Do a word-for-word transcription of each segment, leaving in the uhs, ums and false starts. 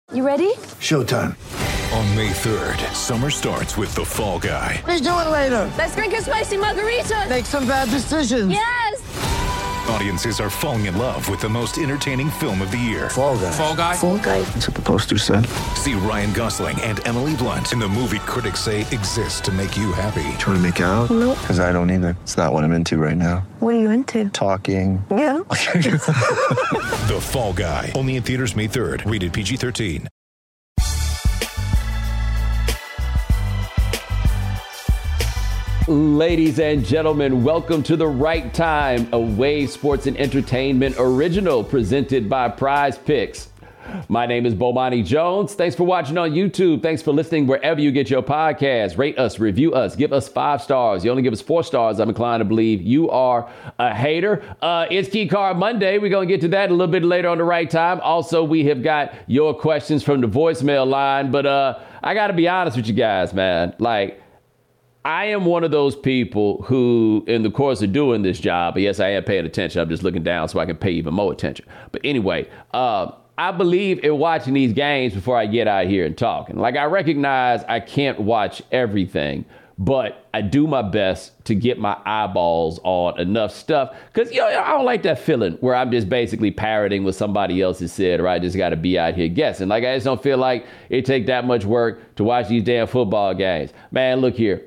You ready? Showtime. On May third, summer starts with The Fall Guy. Let's do it later. Let's drink a spicy margarita. Make some bad decisions. Yes! Audiences are falling in love with the most entertaining film of the year. Fall Guy. Fall Guy? Fall guy. That's what the poster said. See Ryan Gosling and Emily Blunt in the movie critics say exists to make you happy. Trying to make it out? Nope. Because I don't either. It's not what I'm into right now. What are you into? Talking. Yeah. The Fall Guy. Only in theaters May third. Rated P G thirteen. Ladies and gentlemen, welcome to The Right Time, a Wave Sports and Entertainment original presented by Prize Picks. My name is Bomani Jones. Thanks for watching on YouTube. Thanks for listening wherever you get your podcasts. Rate us, review us, give us five stars. You only give us four stars, I'm inclined to believe you are a hater. Uh, it's Key Card Monday. We're going to get to that a little bit later on The Right Time. Also, we have got your questions from the voicemail line. But uh, I got to be honest with you guys, man. Like, I am one of those people who, in the course of doing this job, yes, I am paying attention. I'm just looking down so I can pay even more attention. But anyway, uh, I believe in watching these games before I get out here and talking. Like, I recognize I can't watch everything, but I do my best to get my eyeballs on enough stuff. Because, you know, I don't like that feeling where I'm just basically parroting what somebody else has said, or I just got to be out here guessing. Like, I just don't feel like it take that much work to watch these damn football games. Man, look here.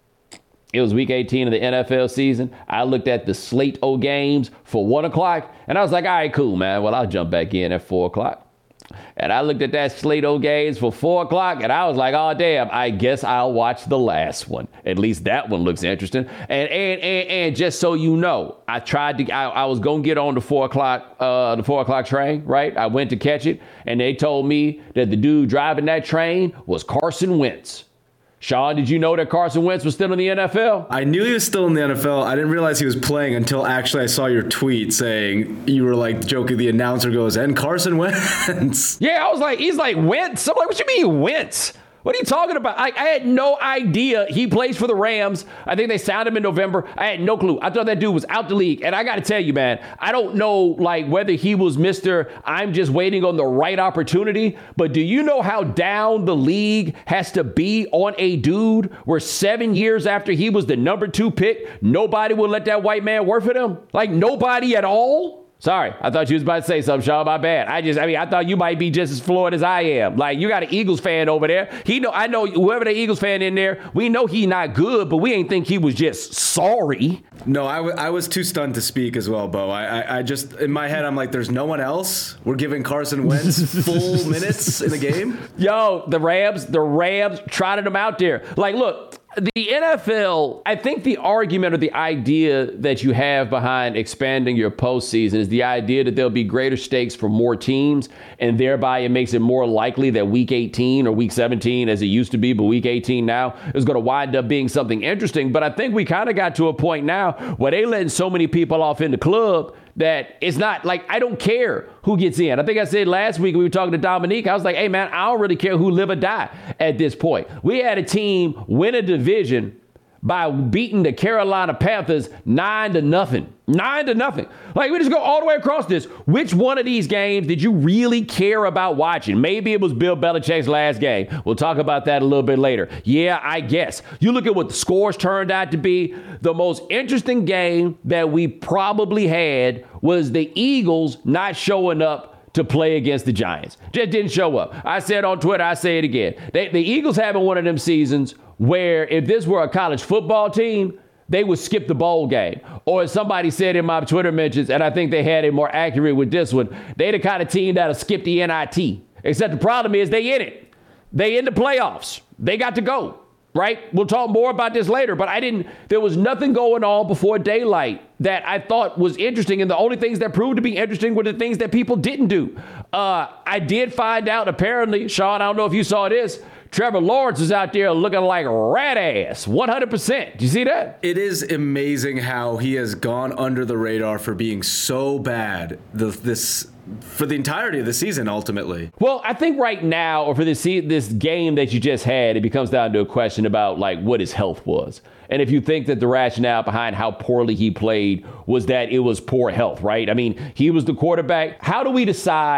It was week eighteen of the N F L season. I looked at the slate O games for one o'clock, and I was like, all right, cool, man. Well, I'll jump back in at four o'clock. And I looked at that slate O games for four o'clock, and I was like, oh, damn, I guess I'll watch the last one. At least that one looks interesting. And and and, and just so you know, I tried to, I, I was going to get on the four o'clock, uh, the four o'clock train, right? I went to catch it, and they told me that the dude driving that train was Carson Wentz. Sean, did you know that Carson Wentz was still in the N F L? I knew he was still in the N F L. I didn't realize he was playing until actually I saw your tweet saying you were like joking. The announcer goes, and Carson Wentz. Yeah, I was like, he's like, Wentz? I'm like, what you mean Wentz? What are you talking about? I, I had no idea he plays for the Rams. I think they signed him in November. I had no clue. I thought that dude was out the league. And I got to tell you, man, I don't know like whether he was Mister I'm just waiting on the right opportunity. But do you know how down the league has to be on a dude where seven years after he was the number two pick, nobody will let that white man work for them? Like nobody at all? Sorry, I thought you was about to say something, Sean. My bad. I just, I mean, I thought you might be just as floored as I am. Like, you got an Eagles fan over there. He know, I know whoever the Eagles fan in there, we know he not good, but we ain't think he was just sorry. No, I, w- I was too stunned to speak as well, Bo. I, I, I just, in my head, I'm like, there's no one else. We're giving Carson Wentz full minutes in the game. Yo, the Rams, the Rams trotted him out there. Like, look. The N F L, I think the argument or the idea that you have behind expanding your postseason is the idea that there'll be greater stakes for more teams, and thereby it makes it more likely that week eighteen or week seventeen, as it used to be, but week eighteen now, is going to wind up being something interesting. But I think we kind of got to a point now where they letting so many people off in the club that it's not like, I don't care who gets in. I think I said last week we were talking to Dominique, I was like, hey, man, I don't really care who live or die at this point. We had a team win a division by beating the Carolina Panthers nine to nothing. Nine to nothing. Like, we just go all the way across this. Which one of these games did you really care about watching? Maybe it was Bill Belichick's last game. We'll talk about that a little bit later. Yeah, I guess. You look at what the scores turned out to be. The most interesting game that we probably had was the Eagles not showing up to play against the Giants. Just didn't show up. I said on Twitter, I say it again. They, the Eagles having one of them seasons where if this were a college football team, they would skip the bowl game. Or as somebody said in my Twitter mentions, and I think they had it more accurate with this one, they the kind of team that'll skip the N I T. Except the problem is they in it. They in the playoffs. They got to go, right? We'll talk more about this later, but I didn't, there was nothing going on before daylight that I thought was interesting. And the only things that proved to be interesting were the things that people didn't do. Uh, I did find out, apparently, Sean, I don't know if you saw this, Trevor Lawrence is out there looking like rat ass, one hundred percent. Do you see that? It is amazing how he has gone under the radar for being so bad the, this for the entirety of the season, ultimately. Well, I think right now, or for this this game that you just had, it becomes down to a question about like what his health was. And if you think that the rationale behind how poorly he played was that it was poor health, right? I mean, he was the quarterback. How do we decide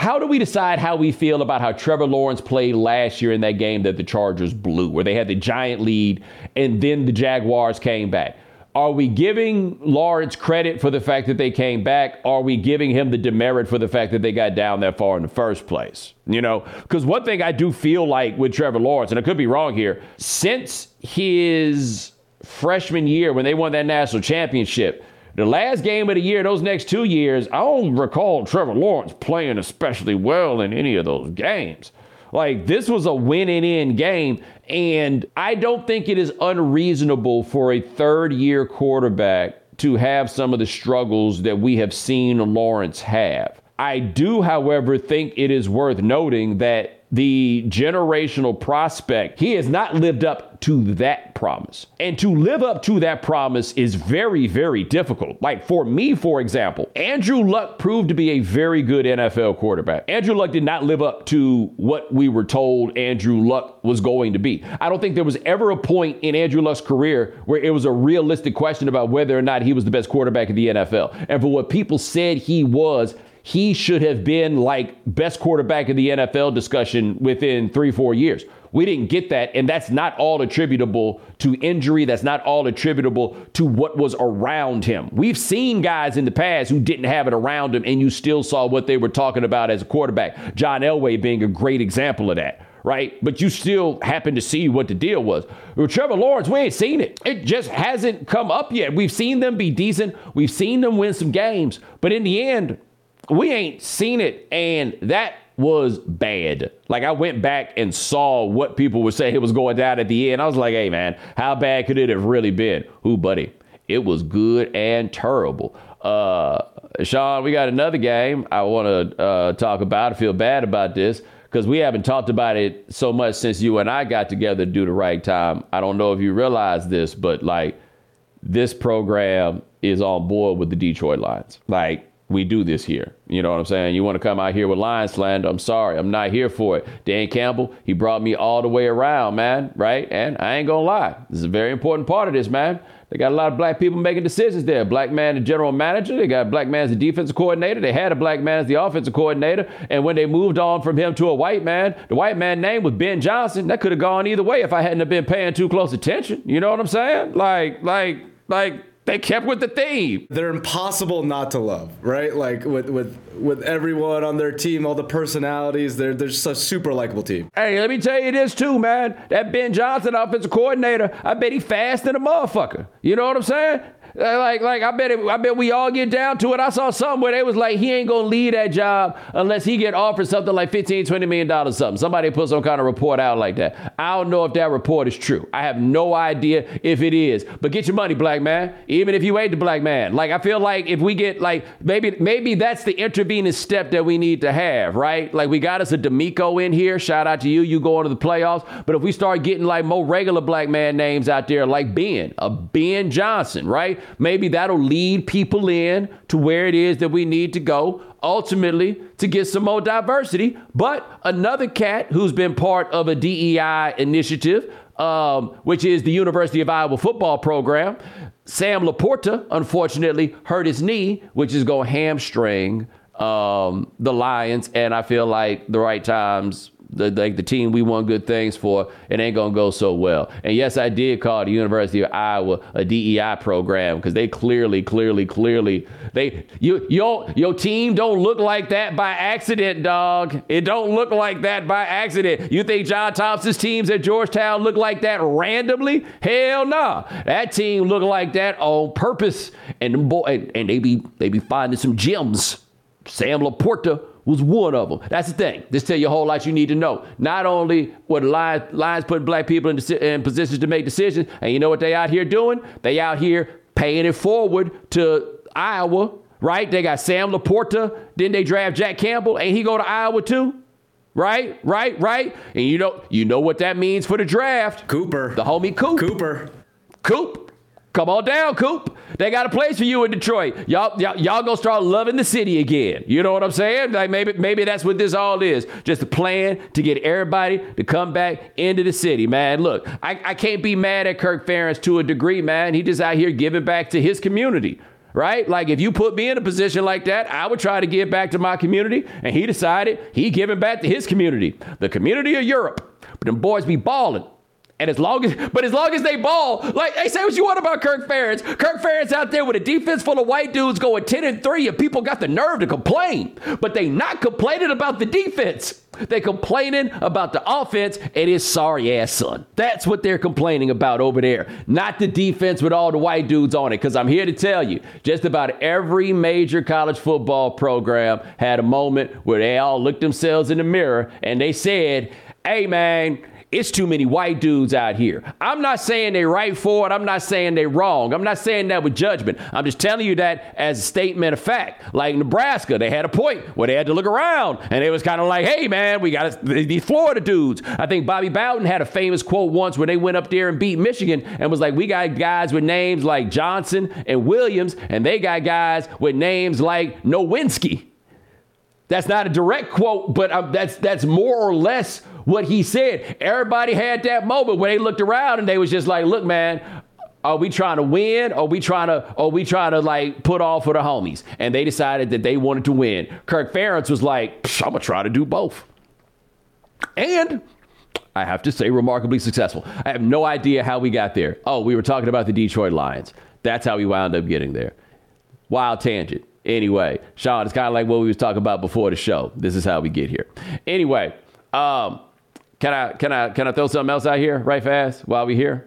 how do we decide how we feel about how Trevor Lawrence played last year in that game that the Chargers blew, where they had the giant lead and then the Jaguars came back? Are we giving Lawrence credit for the fact that they came back? Are we giving him the demerit for the fact that they got down that far in the first place? You know, because one thing I do feel like with Trevor Lawrence, and I could be wrong here, since his freshman year when they won that national championship, the last game of the year, those next two years, I don't recall Trevor Lawrence playing especially well in any of those games. Like, this was a win-and-in game, and I don't think it is unreasonable for a third-year quarterback to have some of the struggles that we have seen Lawrence have. I do, however, think it is worth noting that the generational prospect, he has not lived up to that promise. And to live up to that promise is very, very difficult. Like for me, for example, Andrew Luck proved to be a very good N F L quarterback. Andrew Luck did not live up to what we were told Andrew Luck was going to be. I don't think there was ever a point in Andrew Luck's career where it was a realistic question about whether or not he was the best quarterback in the N F L. And for what people said he was, he should have been like best quarterback in the N F L discussion within three, four years. We didn't get that. And that's not all attributable to injury. That's not all attributable to what was around him. We've seen guys in the past who didn't have it around him, and you still saw what they were talking about as a quarterback. John Elway being a great example of that. Right. But you still happen to see what the deal was. With Trevor Lawrence, we ain't seen it. It just hasn't come up yet. We've seen them be decent. We've seen them win some games. But in the end, we ain't seen it, and that was bad. Like, I went back and saw what people were saying it was going down at the end. I was like, hey, man, how bad could it have really been? Ooh, buddy, it was good and terrible. Uh, Sean, we got another game I want to uh, talk about. I feel bad about this because we haven't talked about it so much since you and I got together to do the right time. I don't know if you realize this, but, like, this program is on board with the Detroit Lions. Like, we do this here. You know what I'm saying? You want to come out here with Lions slander? I'm sorry. I'm not here for it. Dan Campbell, he brought me all the way around, man. Right? And I ain't going to lie. This is a very important part of this, man. They got a lot of black people making decisions there. Black man, the general manager. They got a black man as the defensive coordinator. They had a black man as the offensive coordinator. And when they moved on from him to a white man, the white man name was Ben Johnson. That could have gone either way if I hadn't have been paying too close attention. You know what I'm saying? Like, like, like, they kept with the theme. They're impossible not to love, right? Like with with with everyone on their team, all the personalities, they're they're just a super likable team. Hey, let me tell you this too, man. That Ben Johnson offensive coordinator, I bet he fast than a motherfucker. You know what I'm saying? Like, like I bet it, I bet we all get down to it. I saw something where they was like, he ain't gonna leave that job unless he get offered something like fifteen, twenty million dollars something. Somebody put some kind of report out like that. I don't know if that report is true. I have no idea if it is. But get your money, black man. Even if you ain't the black man. Like, I feel like if we get like maybe maybe that's the intervening step that we need to have, right? Like, we got us a D'Amico in here. Shout out to you. You going to the playoffs. But if we start getting like more regular black man names out there, like Ben, a Ben Johnson, right? Maybe that'll lead people in to where it is that we need to go, ultimately, to get some more diversity. But another cat who's been part of a D E I initiative, um, which is the University of Iowa football program, Sam Laporta, unfortunately, hurt his knee, which is going to hamstring um, the Lions. And I feel like the right times, the, like the team we want good things for, it ain't going to go so well. And yes, I did call the University of Iowa a D E I program because they clearly, clearly, clearly, they you your your team don't look like that by accident, dog. It don't look like that by accident. You think John Thompson's teams at Georgetown look like that randomly? Hell no. Nah. That team look like that on purpose. And boy, and, and they be they be finding some gems. Sam Laporta was one of them. That's the thing. This tell you a whole lot you need to know. Not only were the Lions, Lions putting black people in, in positions to make decisions, and you know what they out here doing? They out here paying it forward to Iowa, right? They got Sam Laporta. Then they draft Jack Campbell. Ain't he go to Iowa too? Right, right, right. And you know, you know what that means for the draft. Cooper. The homie Coop. Cooper. Coop. Come on down, Coop. They got a place for you in Detroit. Y'all, y'all, y'all gonna start loving the city again. You know what I'm saying? Like maybe, maybe that's what this all is. Just a plan to get everybody to come back into the city, man. Look, I, I can't be mad at Kirk Ferentz to a degree, man. He just out here giving back to his community. right? Like if you put me in a position like that, I would try to give back to my community. And he decided he giving back to his community, the community of Europe. But them boys be balling. And as long as, but as long as they ball, like, hey, say what you want about Kirk Ferentz. Kirk Ferentz out there with a defense full of white dudes going ten and three, and people got the nerve to complain. But they not complaining about the defense. They complaining about the offense and his sorry ass son. That's what they're complaining about over there. Not the defense with all the white dudes on it. Because I'm here to tell you, just about every major college football program had a moment where they all looked themselves in the mirror and they said, hey, man, it's too many white dudes out here. I'm not saying they right for it. I'm not saying they wrong. I'm not saying that with judgment. I'm just telling you that as a statement of fact. Like Nebraska, they had a point where they had to look around and it was kind of like, hey, man, we got these Florida dudes. I think Bobby Bowden had a famous quote once where they went up there and beat Michigan and was like, we got guys with names like Johnson and Williams, and they got guys with names like Nowinski. That's not a direct quote, but um, that's that's more or less what he said. Everybody had that moment where they looked around and they was just like, look, man, are we trying to win? Or are we trying to, or we trying to like put off for the homies? And they decided that they wanted to win. Kirk Ferentz was like, I'm going to try to do both. And I have to say, remarkably successful. I have no idea how we got there. Oh, we were talking about the Detroit Lions. That's how we wound up getting there. Wild tangent. Anyway, Sean, it's kind of like what we was talking about before the show. This is how we get here. Anyway, um, can I can I can I throw something else out here right fast while we here?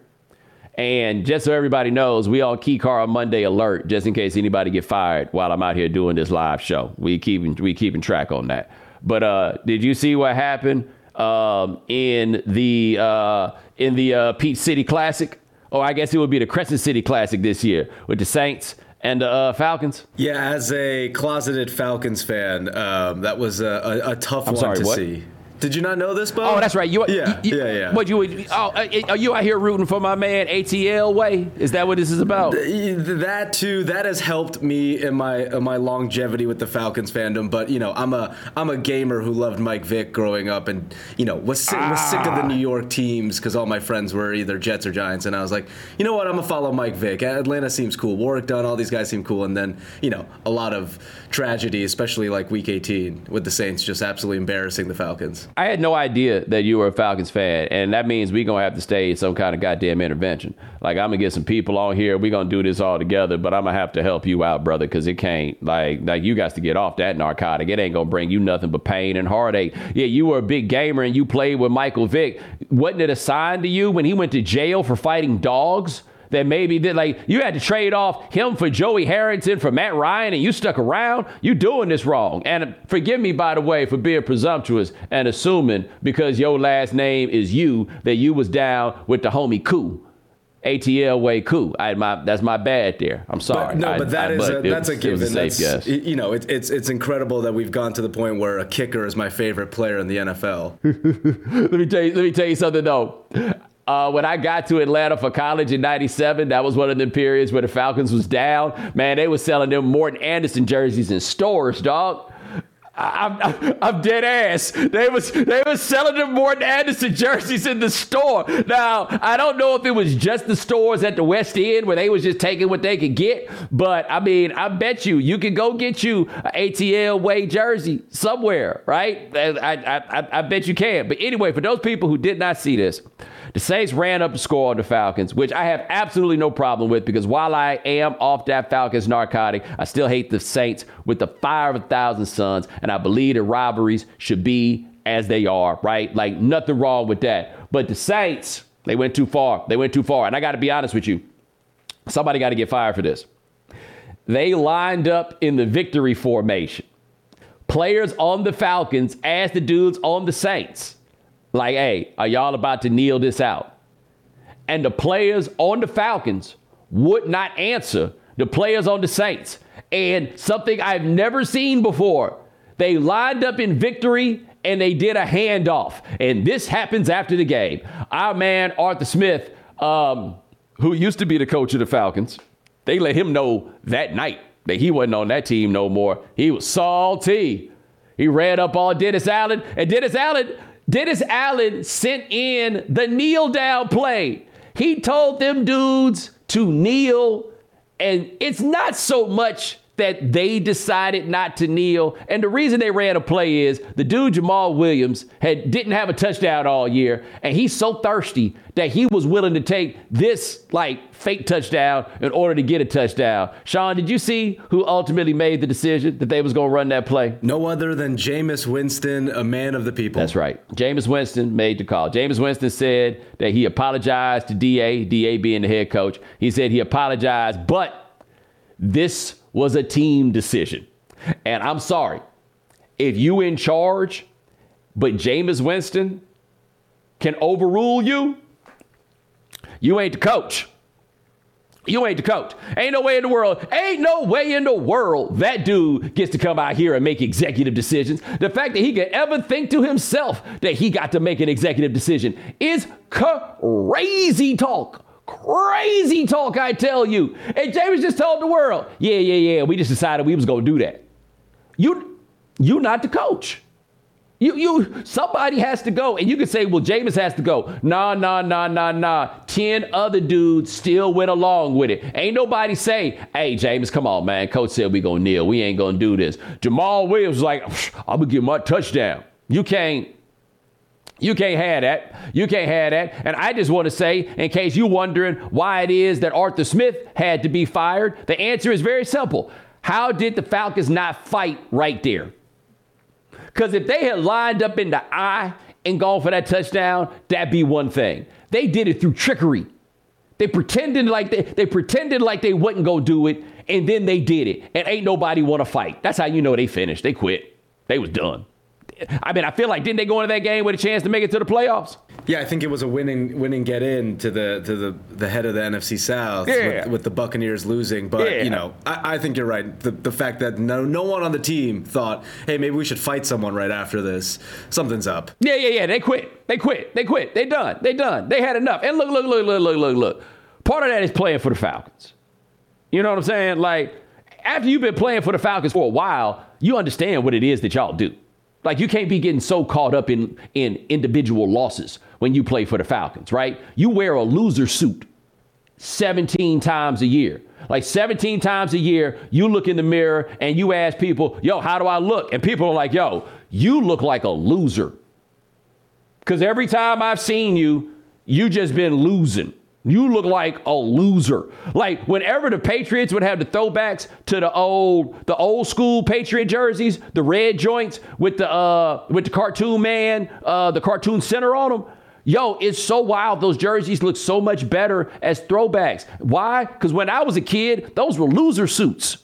And just so everybody knows, we on Key Car on Monday alert, just in case anybody get fired while I'm out here doing this live show. We keeping we keeping track on that. But uh, did you see what happened um, in the uh, in the uh, Peach City Classic? Or I guess it would be the Crescent City Classic this year with the Saints and the uh, Falcons? Yeah, as a closeted Falcons fan, um, that was a, a, a tough I'm one sorry, to what? see. Did you not know this, Bo? Oh, that's right. You, yeah, you, yeah, yeah. What you? Oh, are you out here rooting for my man A T L Way? Is that what this is about? That too. That has helped me in my in my longevity with the Falcons fandom. But you know, I'm a I'm a gamer who loved Mike Vick growing up, and you know was sick, was sick of the New York teams because all my friends were either Jets or Giants, and I was like, you know what, I'm gonna follow Mike Vick. Atlanta seems cool. Warwick Dunn, all these guys seem cool, and then you know a lot of tragedy, especially like Week eighteen with the Saints just absolutely embarrassing the Falcons. I had no idea that you were a Falcons fan, and that means we're going to have to stage some kind of goddamn intervention. Like, I'm going to get some people on here. We're going to do this all together, but I'm going to have to help you out, brother, because it can't, like, like you got to get off that narcotic. It ain't going to bring you nothing but pain and heartache. Yeah, you were a big gamer, and you played with Michael Vick. Wasn't it a sign to you when he went to jail for fighting dogs? That maybe that like you had to trade off him for Joey Harrington, for Matt Ryan, and you stuck around? You doing this wrong. And forgive me, by the way, for being presumptuous and assuming because your last name is you that you was down with the homie Koo. A T L Way Koo. I my that's my bad there. I'm sorry. But, no, I, but that I, is but a, that's was, a given. A safe that's, guess. You know, it, it's it's incredible that we've gone to the point where a kicker is my favorite player in the N F L. let me tell you. Let me tell you something though. Uh, when I got to Atlanta for college in ninety-seven, that was one of the periods where the Falcons was down. Man, they was selling them Morton Anderson jerseys in stores, dog. I'm, I'm, I'm dead ass. They was they was selling them Morton Anderson jerseys in the store. Now, I don't know if it was just the stores at the West End where they was just taking what they could get, but I mean, I bet you you can go get you an A T L Way jersey somewhere, right? I, I, I, I bet you can. But anyway, for those people who did not see this, the Saints ran up the score on the Falcons, which I have absolutely no problem with because while I am off that Falcons narcotic, I still hate the Saints with the fire of a thousand suns, and I believe the rivalries should be as they are, right? Like, nothing wrong with that. But the Saints, they went too far. They went too far. And I got to be honest with you. Somebody got to get fired for this. They lined up in the victory formation. Players on the Falcons asked the dudes on the Saints, like, hey, are y'all about to kneel this out? And the players on the Falcons would not answer the players on the Saints. And something I've never seen before, they lined up in victory and they did a handoff. And this happens after the game. Our man, Arthur Smith, um, who used to be the coach of the Falcons, they let him know that night that he wasn't on that team no more. He was salty. He ran up on Dennis Allen, and Dennis Allen... Dennis Allen sent in the kneel down play. He told them dudes to kneel And it's not so much that they decided not to kneel. And the reason they ran a play is the dude Jamal Williams had didn't have a touchdown all year. And he's so thirsty that he was willing to take this like fake touchdown in order to get a touchdown. Sean, did you see who ultimately made the decision that they was going to run that play? No other than Jameis Winston, a man of the people. That's right. Jameis Winston made the call. Jameis Winston said that he apologized to D A, D A being the head coach. He said he apologized, but this was a team decision. And I'm sorry, if you in charge, but Jameis Winston can overrule you, you ain't the coach. You ain't the coach. Ain't no way in the world, ain't no way in the world that dude gets to come out here and make executive decisions. The fact that he could ever think to himself that he got to make an executive decision is crazy talk. Crazy talk, I tell you. And James just told the world, yeah, yeah, yeah, we just decided we was going to do that. You, you not the coach. You, you, somebody has to go. And you can say, well, Jameis has to go. Nah, nah, nah, nah, nah. Ten other dudes still went along with it. Ain't nobody say, hey, Jameis, come on, man. Coach said we going to kneel. We ain't going to do this. Jamal Williams was like, I'm going to give my touchdown. You can't. You can't have that. You can't have that. And I just want to say, in case you're wondering why it is that Arthur Smith had to be fired, the answer is very simple. How did the Falcons not fight right there? Because if they had lined up in the eye and gone for that touchdown, that'd be one thing. They did it through trickery. They pretended like they, they pretended like they wasn't going to do it, and then they did it. And ain't nobody want to fight. That's how you know they finished. They quit. They was done. I mean, I feel like, didn't they go into that game with a chance to make it to the playoffs? Yeah, I think it was a winning winning get in to the to the, the head of the N F C South yeah. with, with the Buccaneers losing. But, yeah. you know, I, I think you're right. The the fact that no no one on the team thought, hey, maybe we should fight someone right after this. Something's up. Yeah, yeah, yeah. They quit. They quit. They quit. They done. They done. They had enough. And look, look, look, look, look, look, look. Part of that is playing for the Falcons. You know what I'm saying? Like, after you've been playing for the Falcons for a while, you understand what it is that y'all do. Like, you can't be getting so caught up in, in individual losses when you play for the Falcons, right? You wear a loser suit seventeen times a year. Like seventeen times a year, you look in the mirror and you ask people, yo, how do I look? And people are like, yo, you look like a loser. Because every time I've seen you, you just been losing. You look like a loser. Like whenever the Patriots would have the throwbacks to the old, the old school Patriot jerseys, the red joints with the uh, with the cartoon man, uh, the cartoon center on them. Yo, it's so wild. Those jerseys look so much better as throwbacks. Why? Because when I was a kid, those were loser suits.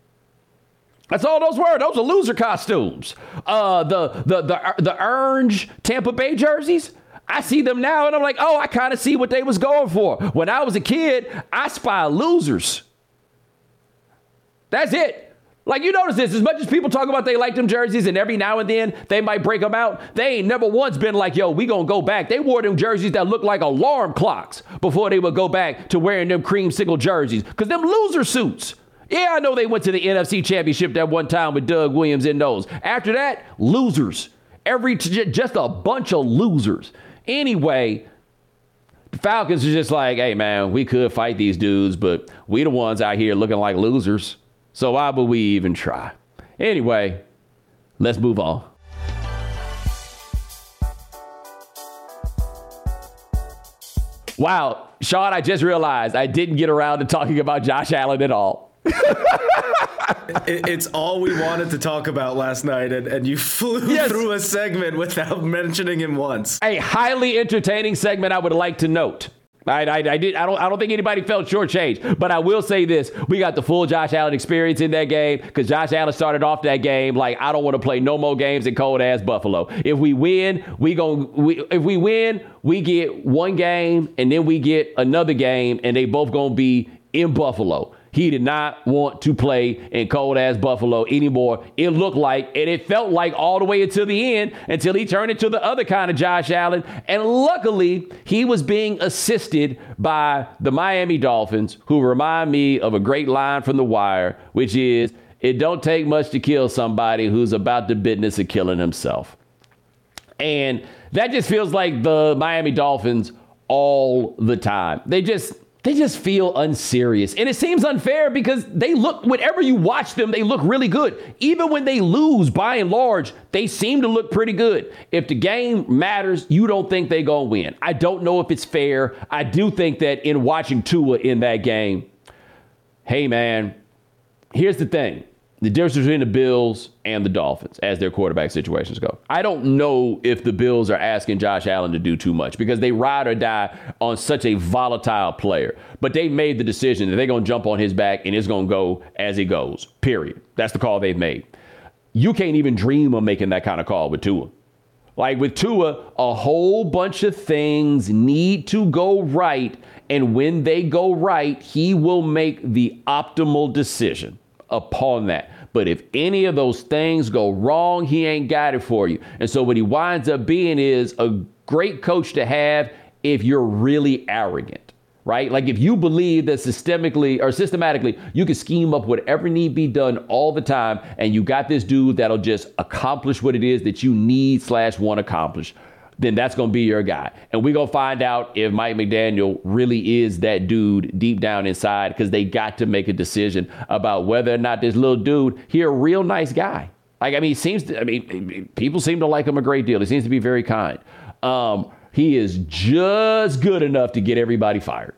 That's all those were. Those were loser costumes. Uh, the the the the orange Tampa Bay jerseys. I see them now and I'm like, oh, I kind of see what they was going for. When I was a kid, I spy losers. That's it. Like, you notice this, as much as people talk about they like them jerseys and every now and then they might break them out, they ain't never once been like, yo, we gonna go back. They wore them jerseys that look like alarm clocks before they would go back to wearing them creamsicle jerseys. Because them loser suits. Yeah, I know they went to the N F C Championship that one time with Doug Williams in those. After that, losers. Every just a bunch of losers. Anyway, the Falcons are just like, hey, man, we could fight these dudes, but we the ones out here looking like losers. So why would we even try? Anyway, let's move on. Wow, Sean, I just realized I didn't get around to talking about Josh Allen at all. It's all we wanted to talk about last night, and, and you flew yes. through a segment without mentioning him once. A highly entertaining segment, I would like to note. I, I, I did. I don't. I don't think anybody felt shortchanged. But I will say this: we got the full Josh Allen experience in that game because Josh Allen started off that game like, I don't want to play no more games in cold ass Buffalo. If we win, we gon' we, if we win, we get one game and then we get another game, and they both gonna be in Buffalo. He did not want to play in cold-ass Buffalo anymore. It looked like, and it felt like all the way until the end, until he turned into the other kind of Josh Allen. And luckily, he was being assisted by the Miami Dolphins, who remind me of a great line from The Wire, which is, it don't take much to kill somebody who's about the business of killing himself. And that just feels like the Miami Dolphins all the time. They just... they just feel unserious. And it seems unfair because they look, whenever you watch them, they look really good. Even when they lose, by and large, they seem to look pretty good. If the game matters, you don't think they're going to win. I don't know if it's fair. I do think that in watching Tua in that game, hey, man, here's the thing. The difference between the Bills and the Dolphins as their quarterback situations go. I don't know if the Bills are asking Josh Allen to do too much because they ride or die on such a volatile player. But they made the decision that they're going to jump on his back and it's going to go as it goes, period. That's the call they've made. You can't even dream of making that kind of call with Tua. Like with Tua, a whole bunch of things need to go right. And when they go right, he will make the optimal decision upon that. But if any of those things go wrong, he ain't got it for you. And so what he winds up being is a great coach to have if you're really arrogant, right? Like if you believe that systemically or systematically, you can scheme up whatever need be done all the time. And you got this dude that'll just accomplish what it is that you need slash want to accomplish. Then that's going to be your guy. And we're going to find out if Mike McDaniel really is that dude deep down inside because they got to make a decision about whether or not this little dude, he a real nice guy. Like, I mean, he seems to, I mean, people seem to like him a great deal. He seems to be very kind. Um, he is just good enough to get everybody fired.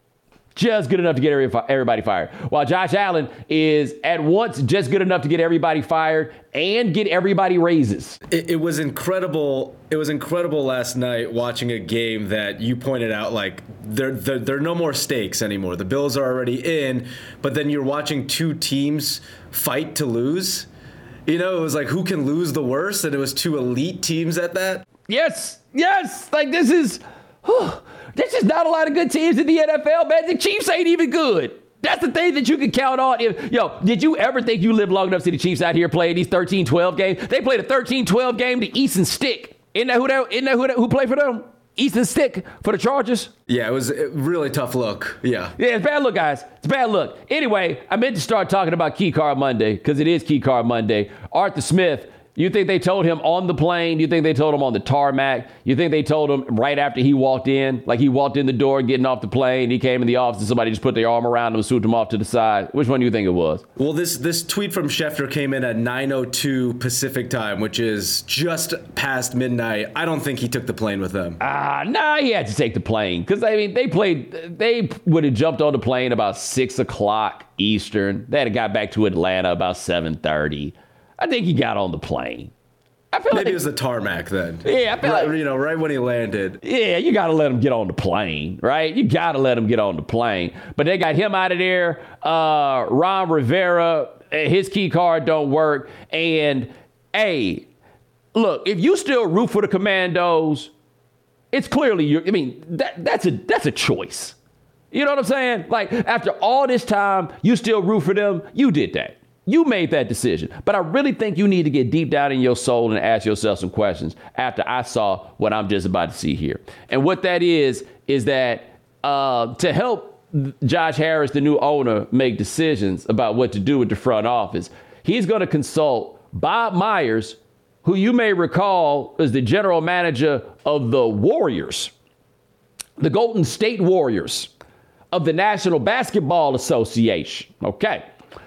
Just good enough to get everybody fired. While Josh Allen is at once just good enough to get everybody fired and get everybody raises. It, it was incredible. It was incredible last night watching a game that you pointed out, like there, there, there are no more stakes anymore. The Bills are already in, but then you're watching two teams fight to lose. You know, it was like who can lose the worst, and it was two elite teams at that. Yes, yes. Like this is... Whew. There's just not a lot of good teams in the N F L, man. The Chiefs ain't even good. That's the thing that you can count on. If, yo, did you ever think you lived long enough to see the Chiefs out here playing these thirteen twelve games? They played a thirteen twelve game to Easton Stick. Isn't that who that, isn't that who, that, who played for them? Easton Stick for the Chargers. Yeah, it was a really tough look. Yeah. Yeah, it's bad look, guys. It's bad look. Anyway, I meant to start talking about Key Card Monday because it is Key Card Monday. Arthur Smith. You think they told him on the plane? You think they told him on the tarmac? You think they told him right after he walked in? Like he walked in the door getting off the plane, he came in the office and somebody just put their arm around him and swooped him off to the side. Which one do you think it was? Well, this this tweet from Schefter came in at nine oh two Pacific time, which is just past midnight. I don't think he took the plane with them. Ah, nah, he had to take the plane. Because, I mean, they played, they would have jumped on the plane about six o'clock Eastern. They had got back to Atlanta about seven thirty. I think he got on the plane. I feel Maybe like it was the tarmac then. Yeah, I feel right, like, you know, right when he landed. Yeah, you got to let him get on the plane, right? You got to let him get on the plane. But they got him out of there. Uh, Ron Rivera, his key card don't work. And, hey, look, if you still root for the Commandos, it's clearly your. I mean, that that's a that's a choice. You know what I'm saying? Like, after all this time, you still root for them. You did that. You made that decision. But I really think you need to get deep down in your soul and ask yourself some questions after I saw what I'm just about to see here. And what that is, is that uh, to help Josh Harris, the new owner, make decisions about what to do with the front office, he's going to consult Bob Myers, who you may recall is the general manager of the Warriors, the Golden State Warriors of the National Basketball Association. Okay.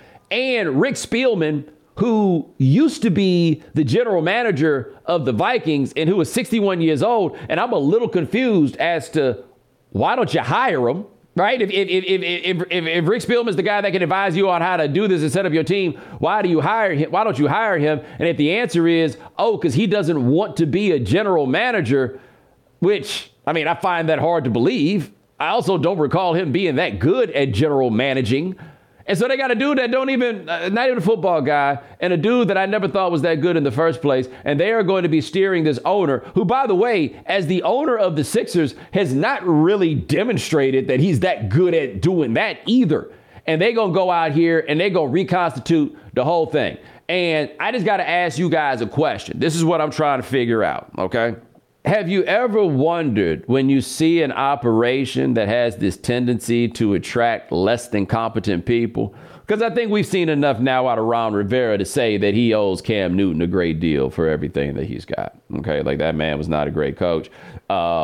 And Rick Spielman, who used to be the general manager of the Vikings and who is sixty-one years old. And I'm a little confused as to why don't you hire him, right? If, if, if, if, if, if Rick Spielman is the guy that can advise you on how to do this and set up your team, why do you hire him? Why don't you hire him? And if the answer is, oh, because he doesn't want to be a general manager, which, I mean, I find that hard to believe. I also don't recall him being that good at general managing. And so they got a dude that don't even, uh, not even a football guy, and a dude that I never thought was that good in the first place. And they are going to be steering this owner, who, by the way, as the owner of the Sixers, has not really demonstrated that he's that good at doing that either. And they're going to go out here and they're going to reconstitute the whole thing. And I just got to ask you guys a question. This is what I'm trying to figure out, okay? Have you ever wondered when you see an operation that has this tendency to attract less than competent people? Because I think we've seen enough now out of Ron Rivera to say that he owes Cam Newton a great deal for everything that he's got. Okay, like that man was not a great coach. Um,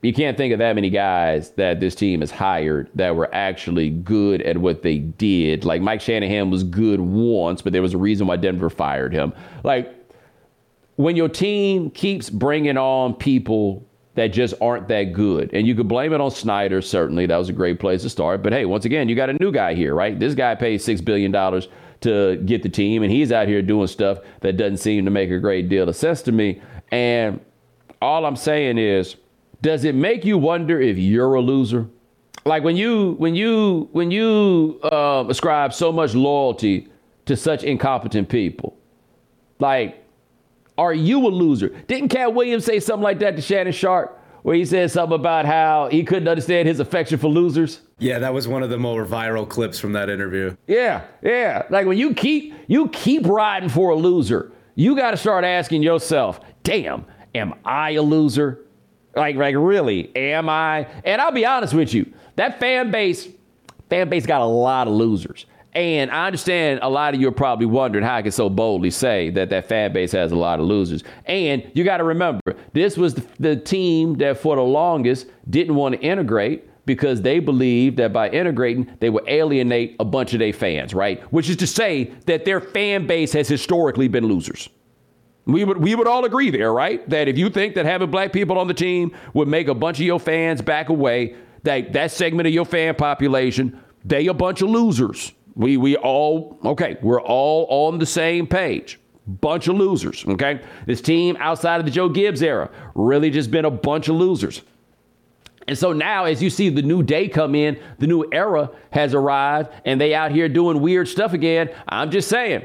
you can't think of that many guys that this team has hired that were actually good at what they did. Like Mike Shanahan was good once, but there was a reason why Denver fired him. Like when your team keeps bringing on people that just aren't that good, and you could blame it on Snyder, certainly. That was a great place to start. But hey, once again, you got a new guy here, right? This guy paid six billion dollars to get the team, and he's out here doing stuff that doesn't seem to make a great deal of sense to me. And all I'm saying is, does it make you wonder if you're a loser? Like when you when you when you uh, ascribe so much loyalty to such incompetent people, like, are you a loser? Didn't Cat Williams say something like that to Shannon Sharpe, where he said something about how he couldn't understand his affection for losers? Yeah, that was one of the more viral clips from that interview. Yeah, yeah. Like when you keep you keep riding for a loser, you got to start asking yourself, damn, am I a loser? Like, like really, am I? And I'll be honest with you, that fan base, fan base got a lot of losers. And I understand a lot of you are probably wondering how I can so boldly say that that fan base has a lot of losers. And you got to remember, this was the, the team that for the longest didn't want to integrate because they believed that by integrating, they would alienate a bunch of their fans, right? Which is to say that their fan base has historically been losers. We would we would all agree there, right? That if you think that having black people on the team would make a bunch of your fans back away, that that segment of your fan population, they a bunch of losers. We we all, okay, we're all on the same page. Bunch of losers, okay? This team outside of the Joe Gibbs era really just been a bunch of losers. And so now as you see the new day come in, the new era has arrived and they out here doing weird stuff again. I'm just saying,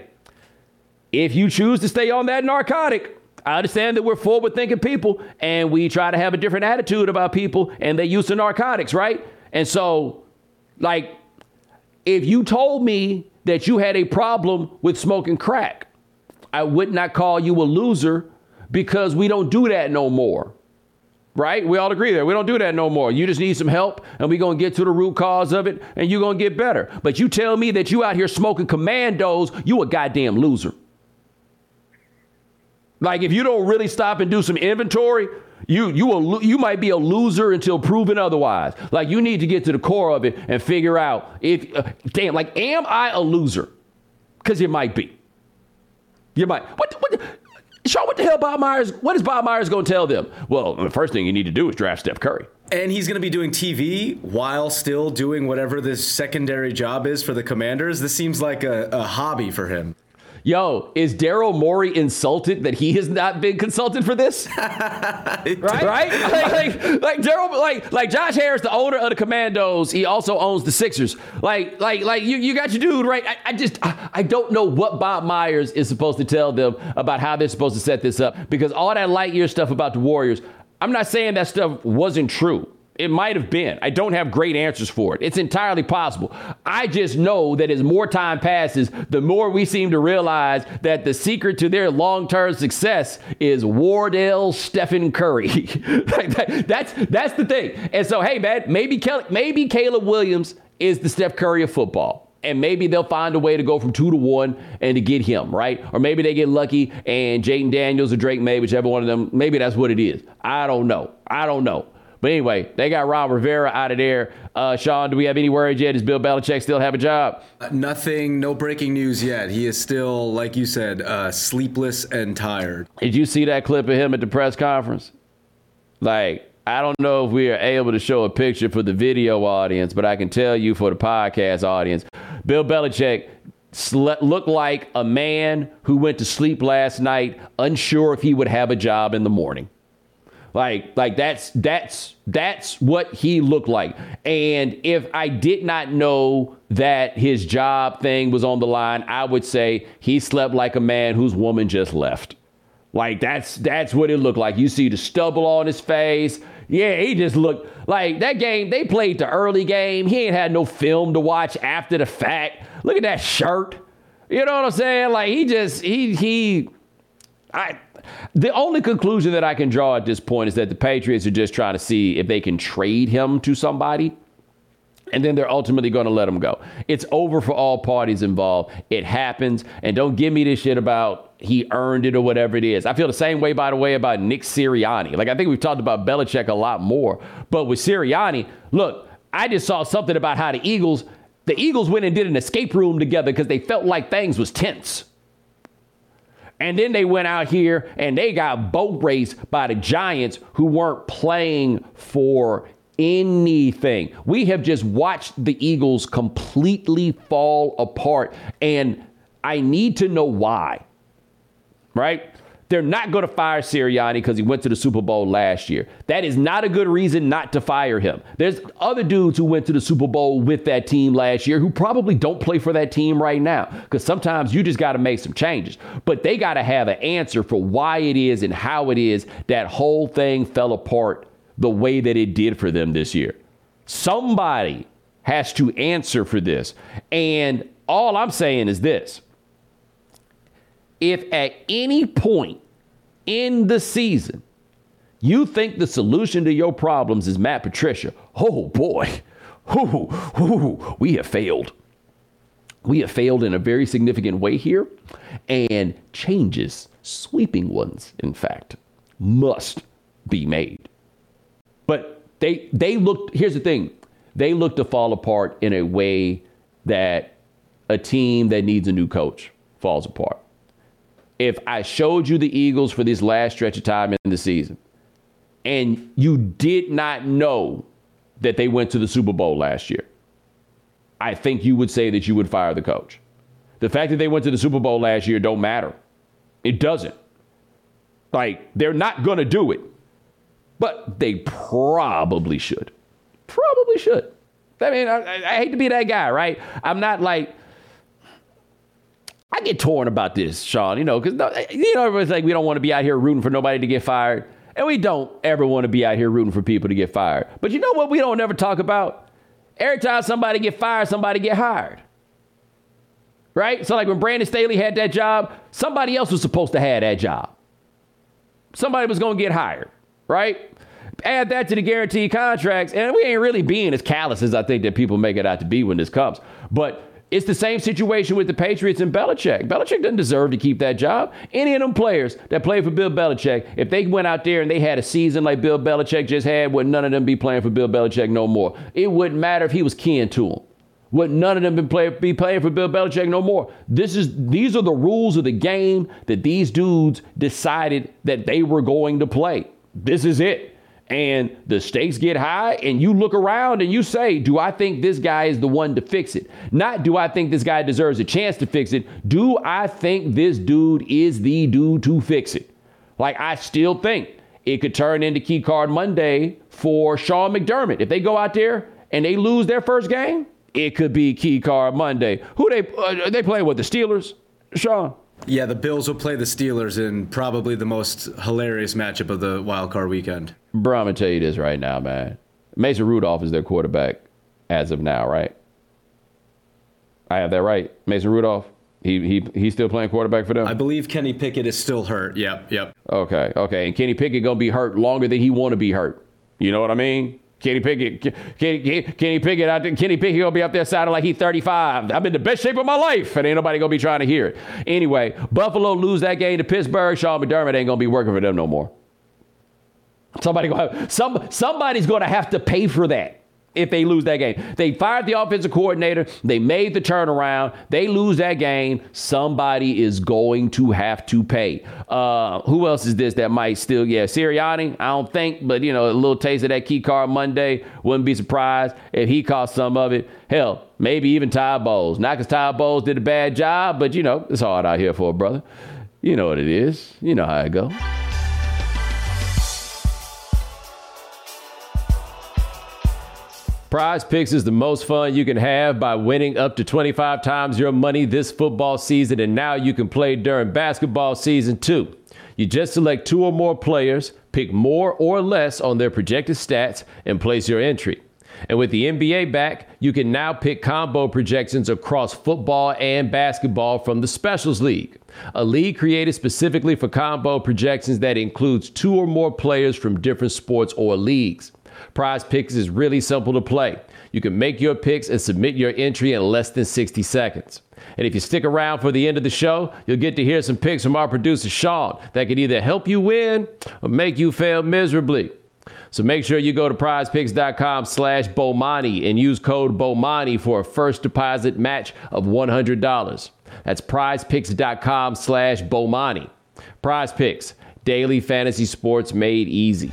if you choose to stay on that narcotic, I understand that we're forward thinking people and we try to have a different attitude about people and they use the narcotics, right? And so like, if you told me that you had a problem with smoking crack, I would not call you a loser because we don't do that no more. Right? We all agree there. We don't do that no more. You just need some help and we're going to get to the root cause of it and you're going to get better. But you tell me that you out here smoking commandos, you a goddamn loser. Like if you don't really stop and do some inventory, you you will you might be a loser until proven otherwise. Like you need to get to the core of it and figure out if uh, damn, like am I a loser? Because you might be. You might. What what? Sean, what the hell, Bob Myers? What is Bob Myers going to tell them? Well, the first thing you need to do is draft Steph Curry. And he's going to be doing T V while still doing whatever this secondary job is for the Commanders. This seems like a, a hobby for him. Yo, is Daryl Morey insulted that he has not been consulted for this? right? Right? Like, like, like Daryl, like, like Josh Harris, the owner of the Commandos, he also owns the Sixers. Like, like, like you, you got your dude, right? I, I just, I, I don't know what Bob Myers is supposed to tell them about how they're supposed to set this up because all that light year stuff about the Warriors, I'm not saying that stuff wasn't true. It might have been. I don't have great answers for it. It's entirely possible. I just know that as more time passes, the more we seem to realize that the secret to their long-term success is Wardell Stephen Curry. like that, that's that's the thing. And so, hey, man, maybe Kel- maybe Caleb Williams is the Steph Curry of football. And maybe they'll find a way to go from two to one and to get him, right? Or maybe they get lucky and Jaden Daniels or Drake May, whichever one of them, maybe that's what it is. I don't know. I don't know. But anyway, they got Ron Rivera out of there. Uh, Sean, do we have any words yet? Does Bill Belichick still have a job? Uh, nothing, no breaking news yet. He is still, like you said, uh, sleepless and tired. Did you see that clip of him at the press conference? Like, I don't know if we are able to show a picture for the video audience, but I can tell you for the podcast audience, Bill Belichick sle- looked like a man who went to sleep last night, unsure if he would have a job in the morning. Like, like that's that's that's what he looked like. And if I did not know that his job thing was on the line, I would say he slept like a man whose woman just left. Like, that's that's what it looked like. You see the stubble on his face. Yeah, he just looked like that game. They played the early game. He ain't had no film to watch after the fact. Look at that shirt. You know what I'm saying? Like, he just he he I. The only conclusion that I can draw at this point is that the Patriots are just trying to see if they can trade him to somebody. And then they're ultimately going to let him go. It's over for all parties involved. It happens. And don't give me this shit about he earned it or whatever it is. I feel the same way, by the way, about Nick Sirianni. Like, I think we've talked about Belichick a lot more. But with Sirianni, look, I just saw something about how the Eagles, the Eagles went and did an escape room together because they felt like things was tense. And then they went out here and they got boat raced by the Giants, who weren't playing for anything. We have just watched the Eagles completely fall apart, and I need to know why, right? They're not going to fire Sirianni because he went to the Super Bowl last year. That is not a good reason not to fire him. There's other dudes who went to the Super Bowl with that team last year who probably don't play for that team right now, because sometimes you just got to make some changes. But they got to have an answer for why it is and how it is that whole thing fell apart the way that it did for them this year. Somebody has to answer for this. And all I'm saying is this. If at any point in the season you think the solution to your problems is Matt Patricia, oh boy, ooh, ooh, we have failed. We have failed in a very significant way here, and changes, sweeping ones, in fact, must be made. But they they looked, here's the thing, they look to fall apart in a way that a team that needs a new coach falls apart. If I showed you the Eagles for this last stretch of time in the season, and you did not know that they went to the Super Bowl last year, I think you would say that you would fire the coach. The fact that they went to the Super Bowl last year don't matter. It doesn't. Like, they're not going to do it. But they probably should. Probably should. I mean, I, I hate to be that guy, right? I'm not like, I get torn about this, Sean, you know, because, you know, everyone's like, we don't want to be out here rooting for nobody to get fired. And we don't ever want to be out here rooting for people to get fired. But you know what we don't ever talk about? Every time somebody get fired, somebody get hired. Right? So like when Brandon Staley had that job, somebody else was supposed to have that job. Somebody was going to get hired. Right? Add that to the guaranteed contracts, and we ain't really being as callous as I think that people make it out to be when this comes. But it's the same situation with the Patriots and Belichick. Belichick doesn't deserve to keep that job. Any of them players that play for Bill Belichick, if they went out there and they had a season like Bill Belichick just had, would none of them be playing for Bill Belichick no more. It wouldn't matter if he was kin to him. Would none of them be, play, be playing for Bill Belichick no more. This is these are the rules of the game that these dudes decided that they were going to play. This is it. And the stakes get high, and you look around and you say, do I think this guy is the one to fix it? Not do I think this guy deserves a chance to fix it. Do I think this dude is the dude to fix it? Like, I still think it could turn into key card Monday for Sean McDermott. If they go out there and they lose their first game, it could be key card Monday. Who they, uh, are they playing with, the Steelers, Sean? Yeah, the Bills will play the Steelers in probably the most hilarious matchup of the wild card weekend. Bro, I'm going to tell you this right now, man. Mason Rudolph is their quarterback as of now, right? I have that right. Mason Rudolph, he he he's still playing quarterback for them? I believe Kenny Pickett is still hurt. Yep, yep. Okay, okay. And Kenny Pickett going to be hurt longer than he want to be hurt. You know what I mean? Kenny Pickett, Kenny, Kenny Pickett, out there, Kenny Pickett gonna be up there sounding like he's thirty-five. I'm in the best shape of my life, and ain't nobody gonna be trying to hear it. Anyway, Buffalo lose that game to Pittsburgh. Sean McDermott ain't gonna be working for them no more. Somebody gonna have, some somebody's gonna have to pay for that if they lose that game. They fired the offensive coordinator. They made the turnaround. They lose that game. Somebody is going to have to pay. Uh, who else is this that might still? Yeah, Sirianni. I don't think, but you know, a little taste of that key card Monday. Wouldn't be surprised if he caught some of it. Hell, maybe even Todd Bowles. Not because Todd Bowles did a bad job, but you know, it's hard out here for a brother. You know what it is. You know how it goes. Prize Picks is the most fun you can have by winning up to twenty-five times your money this football season, and now you can play during basketball season too. You just select two or more players, pick more or less on their projected stats, and place your entry. And with the N B A back, you can now pick combo projections across football and basketball from the Specials League, a league created specifically for combo projections that includes two or more players from different sports or leagues. Prize Picks is really simple to play. You can make your picks and submit your entry in less than sixty seconds. And if you stick around for the end of the show, you'll get to hear some picks from our producer, Sean, that can either help you win or make you fail miserably. So make sure you go to prizepicks.com slash Bomani and use code Bomani for a first deposit match of one hundred dollars. That's prizepicks.com slash Bomani. Prize Picks, daily fantasy sports made easy.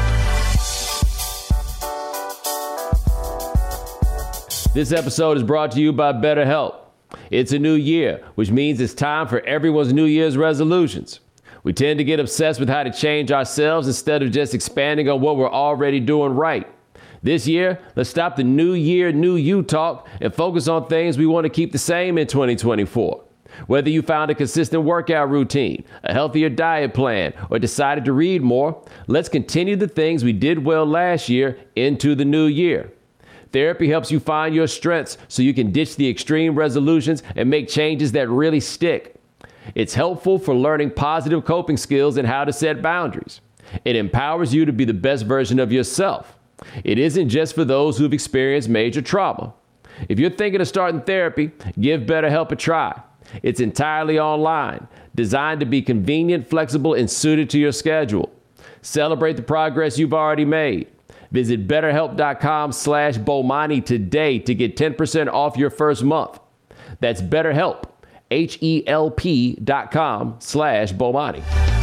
This episode is brought to you by BetterHelp. It's a new year, which means it's time for everyone's New Year's resolutions. We tend to get obsessed with how to change ourselves instead of just expanding on what we're already doing right. This year, let's stop the new year, new you talk and focus on things we want to keep the same in twenty twenty-four. Whether you found a consistent workout routine, a healthier diet plan, or decided to read more, let's continue the things we did well last year into the new year. Therapy helps you find your strengths so you can ditch the extreme resolutions and make changes that really stick. It's helpful for learning positive coping skills and how to set boundaries. It empowers you to be the best version of yourself. It isn't just for those who've experienced major trauma. If you're thinking of starting therapy, give BetterHelp a try. It's entirely online, designed to be convenient, flexible, and suited to your schedule. Celebrate the progress you've already made. Visit betterhelp.com slash Bomani today to get ten percent off your first month. That's BetterHelp. H-E-L-P dot com slash Bomani.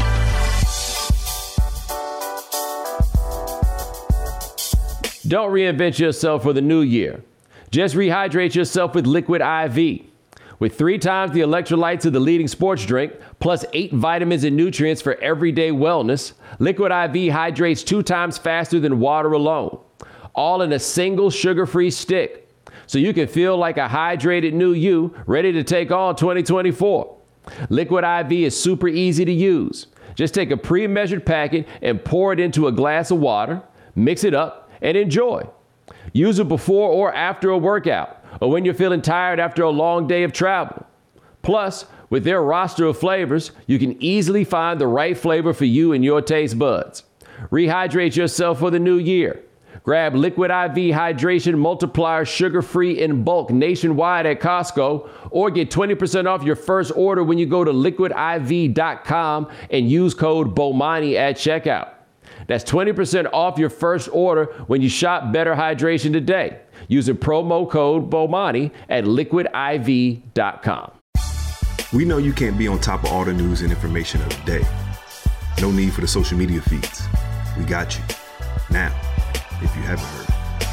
Don't reinvent yourself for the new year. Just rehydrate yourself with Liquid I V. With three times the electrolytes of the leading sports drink, plus eight vitamins and nutrients for everyday wellness, Liquid I V hydrates two times faster than water alone. All in a single sugar-free stick. So you can feel like a hydrated new you, ready to take on twenty twenty-four. Liquid I V is super easy to use. Just take a pre-measured packet and pour it into a glass of water, mix it up, and enjoy. Use it before or after a workout, or when you're feeling tired after a long day of travel. Plus, with their roster of flavors, you can easily find the right flavor for you and your taste buds. Rehydrate yourself for the new year. Grab Liquid I V Hydration Multiplier sugar-free in bulk nationwide at Costco, or get twenty percent off your first order when you go to liquid I V dot com and use code Bomani at checkout. That's twenty percent off your first order when you shop Better Hydration today, using promo code Bomani at liquid I V dot com. We know you can't be on top of all the news and information of the day. No need for the social media feeds. We got you. Now, if you haven't heard.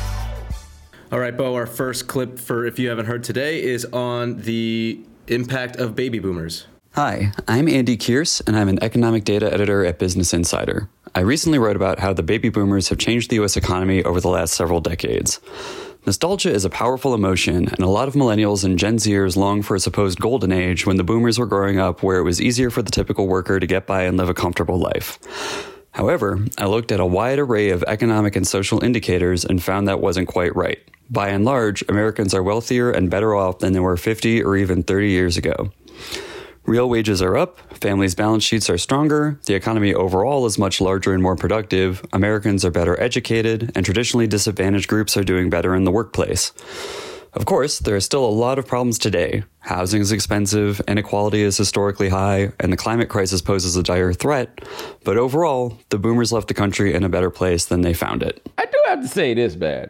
All right, Bo, our first clip for If You Haven't Heard today is on the impact of baby boomers. Hi, I'm Andy Kearse, and I'm an economic data editor at Business Insider. I recently wrote about how the baby boomers have changed the U S economy over the last several decades. Nostalgia is a powerful emotion, and a lot of millennials and Gen Zers long for a supposed golden age when the boomers were growing up, where it was easier for the typical worker to get by and live a comfortable life. However, I looked at a wide array of economic and social indicators and found that wasn't quite right. By and large, Americans are wealthier and better off than they were fifty or even thirty years ago. Real wages are up, families' balance sheets are stronger, the economy overall is much larger and more productive, Americans are better educated, and traditionally disadvantaged groups are doing better in the workplace. Of course, there are still a lot of problems today. Housing is expensive, inequality is historically high, and the climate crisis poses a dire threat. But overall, the boomers left the country in a better place than they found it. I do have to say this, man.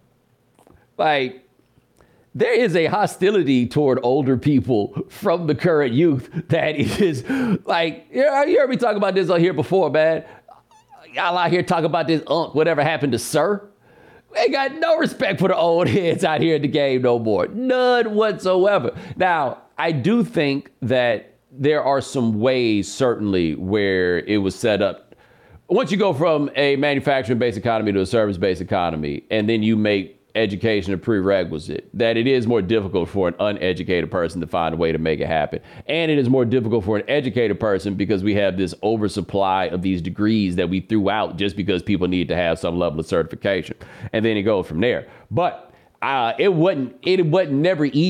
Like, there is a hostility toward older people from the current youth that is like, you heard me talk about this on here before, man. Y'all out here talking about this unk, whatever happened to Sir. They got no respect for the old heads out here in the game no more. None whatsoever. Now, I do think that there are some ways, certainly, where it was set up. Once you go from a manufacturing-based economy to a service-based economy, and then you make education a prerequisite, that it is more difficult for an uneducated person to find a way to make it happen. And it is more difficult for an educated person because we have this oversupply of these degrees that we threw out just because people need to have some level of certification. And then it goes from there. But uh, it wasn't, it wasn't never easy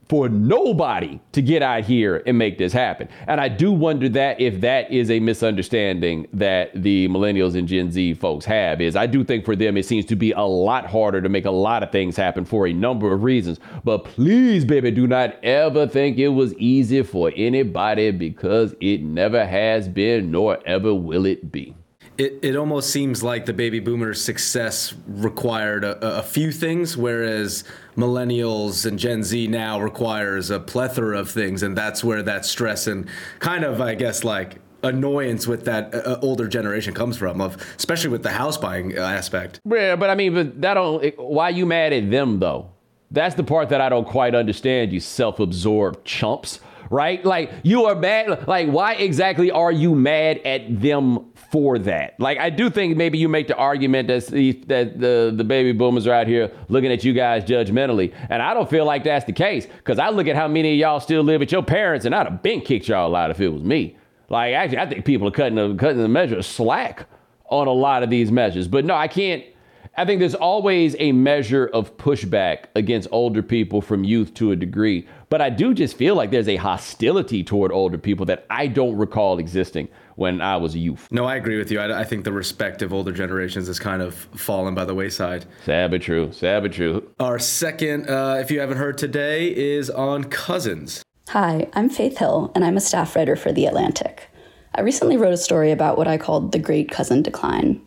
for nobody to get out here and make this happen. And I do wonder that if that is a misunderstanding that the millennials and Gen Z folks have, is I do think for them, it seems to be a lot harder to make a lot of things happen for a number of reasons. But please, baby, do not ever think it was easy for anybody, because it never has been, nor ever will it be. It, it almost seems like the baby boomers' success required a, a few things, whereas millennials and Gen Z now requires a plethora of things. And that's where that stress and kind of, I guess, like annoyance with that uh, older generation comes from, of especially with the house buying aspect. Yeah, but I mean, but that don't, why you mad at them, though? That's the part that I don't quite understand, you self-absorbed chumps, right? Like, you are mad. Like, why exactly are you mad at them for that? Like, I do think maybe you make the argument that the, that the, the baby boomers are out here looking at you guys judgmentally. And I don't feel like that's the case, because I look at how many of y'all still live with your parents, and I'd have been kicked y'all out if it was me. Like, actually, I think people are cutting the, cutting the measure of slack on a lot of these measures. But no, I can't. I think there's always a measure of pushback against older people from youth to a degree. But I do just feel like there's a hostility toward older people that I don't recall existing when I was a youth. No, I agree with you. I, I think the respect of older generations has kind of fallen by the wayside. Sad but true. Sad but true. Our second, uh, if you haven't heard today, is on cousins. Hi, I'm Faith Hill, and I'm a staff writer for The Atlantic. I recently wrote a story about what I called the Great Cousin Decline.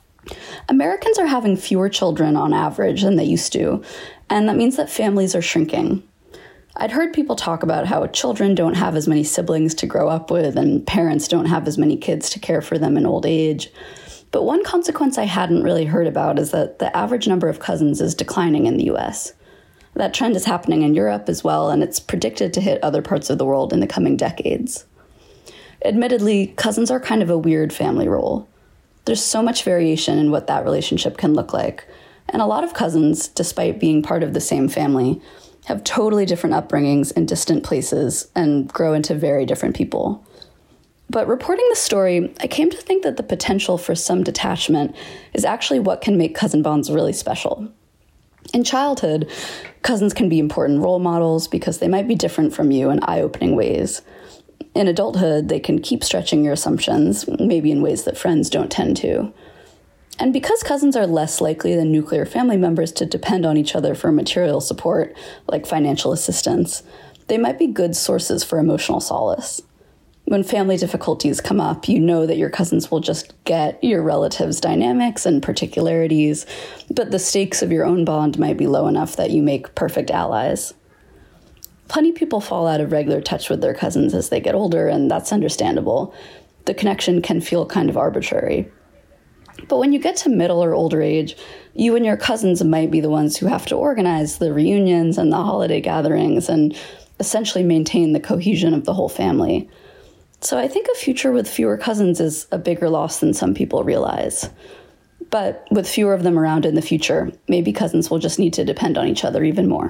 Americans are having fewer children on average than they used to, and that means that families are shrinking. I'd heard people talk about how children don't have as many siblings to grow up with, and parents don't have as many kids to care for them in old age. But one consequence I hadn't really heard about is that the average number of cousins is declining in the U S. That trend is happening in Europe as well, and it's predicted to hit other parts of the world in the coming decades. Admittedly, cousins are kind of a weird family role. There's so much variation in what that relationship can look like. And a lot of cousins, despite being part of the same family, have totally different upbringings in distant places and grow into very different people. But reporting the story, I came to think that the potential for some detachment is actually what can make cousin bonds really special. In childhood, cousins can be important role models because they might be different from you in eye-opening ways. In adulthood, they can keep stretching your assumptions, maybe in ways that friends don't tend to. And because cousins are less likely than nuclear family members to depend on each other for material support, like financial assistance, they might be good sources for emotional solace. When family difficulties come up, you know that your cousins will just get your relatives' dynamics and particularities, but the stakes of your own bond might be low enough that you make perfect allies. Plenty of people fall out of regular touch with their cousins as they get older, and that's understandable. The connection can feel kind of arbitrary. But when you get to middle or older age, you and your cousins might be the ones who have to organize the reunions and the holiday gatherings and essentially maintain the cohesion of the whole family. So I think a future with fewer cousins is a bigger loss than some people realize. But with fewer of them around in the future, maybe cousins will just need to depend on each other even more.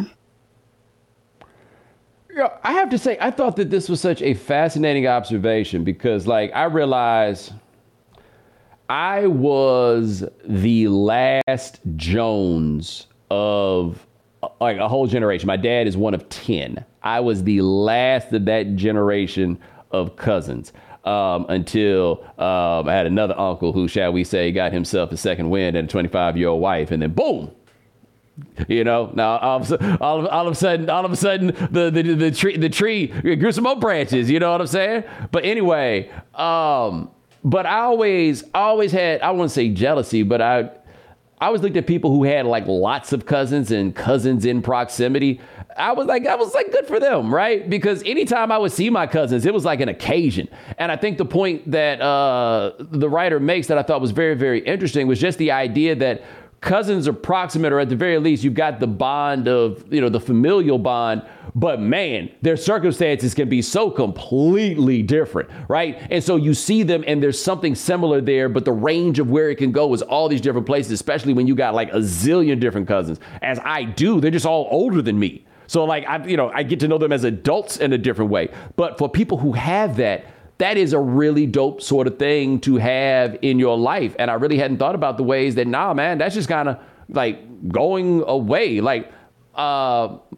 Yeah, I have to say, I thought that this was such a fascinating observation because, like, I realized I was the last Jones of, like, a whole generation. My dad is one of ten. I was the last of that generation of cousins um, until um, I had another uncle who, shall we say, got himself a second wind and a twenty-five-year-old wife, and then boom. You know, now all of, all of, all of a sudden, all of a sudden, the, the, the tree, the tree grew some more branches. You know what I'm saying? But anyway, um, but I always, I always had, I wouldn't say jealousy, but I, I always looked at people who had like lots of cousins and cousins in proximity. I was like, I was like, good for them, right? Because anytime I would see my cousins, it was like an occasion. And I think the point that uh, the writer makes that I thought was very, very interesting was just the idea that cousins are proximate, or at the very least, you've got the bond of, you know, the familial bond. But man, their circumstances can be so completely different, right? And so you see them and there's something similar there, but the range of where it can go is all these different places, especially when you got like a zillion different cousins, as I do. They're just all older than me. So like, I, you know, I get to know them as adults in a different way. But for people who have that, that is a really dope sort of thing to have in your life. And I really hadn't thought about the ways that, nah, man, that's just kind of like going away. Like, uh,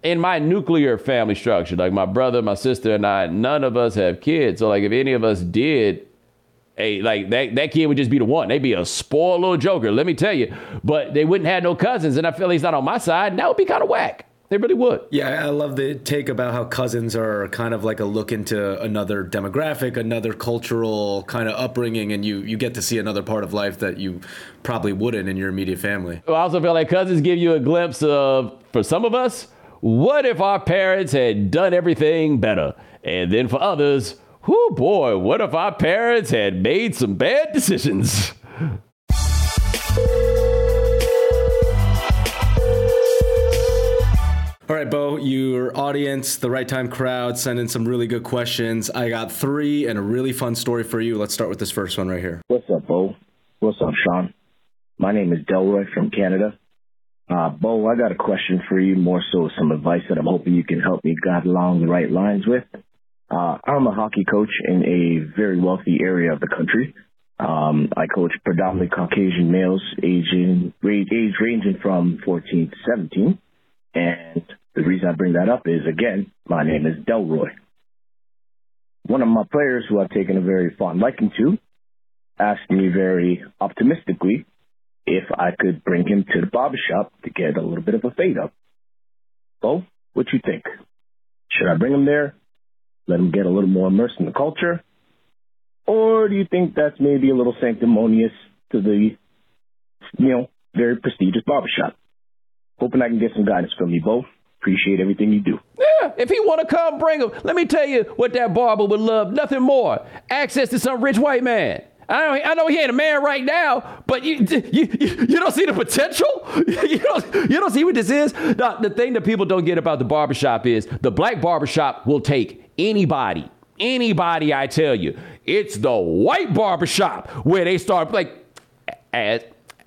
in my nuclear family structure, like my brother, my sister, and I, none of us have kids. So like if any of us did, hey, like that, that kid would just be the one. They'd be a spoiled little joker, let me tell you. But they wouldn't have no cousins, and I feel he's not on my side, and that would be kind of whack. They really would. Yeah, I love the take about how cousins are kind of like a look into another demographic, another cultural kind of upbringing, and you you get to see another part of life that you probably wouldn't in your immediate family. I also feel like cousins give you a glimpse of, for some of us, what if our parents had done everything better? And then for others, whoo boy, what if our parents had made some bad decisions? All right, Bo, your audience, the Right Time crowd, send in some really good questions. I got three and a really fun story for you. Let's start with this first one right here. What's up, Bo? What's up, Sean? My name is Delroy from Canada. Uh, Bo, I got a question for you, more so some advice that I'm hoping you can help me guide along the right lines with. Uh, I'm a hockey coach in a very wealthy area of the country. Um, I coach predominantly Caucasian males, aging, age ranging from fourteen to seventeen. And the reason I bring that up is, again, my name is Delroy. One of my players who I've taken a very fond liking to asked me very optimistically if I could bring him to the barbershop to get a little bit of a fade up. Bo, what you think? Should I bring him there, let him get a little more immersed in the culture? Or do you think that's maybe a little sanctimonious to the, you know, very prestigious barbershop? Hoping I can get some guidance from you both. Appreciate everything you do. Yeah, if he want to come, bring him. Let me tell you what that barber would love. Nothing more. Access to some rich white man. I know, I know he ain't a man right now, but you you, you, you don't see the potential? You don't, you don't see what this is? The, the thing that people don't get about the barbershop is the black barbershop will take anybody. Anybody, I tell you. It's the white barbershop where they start like, as...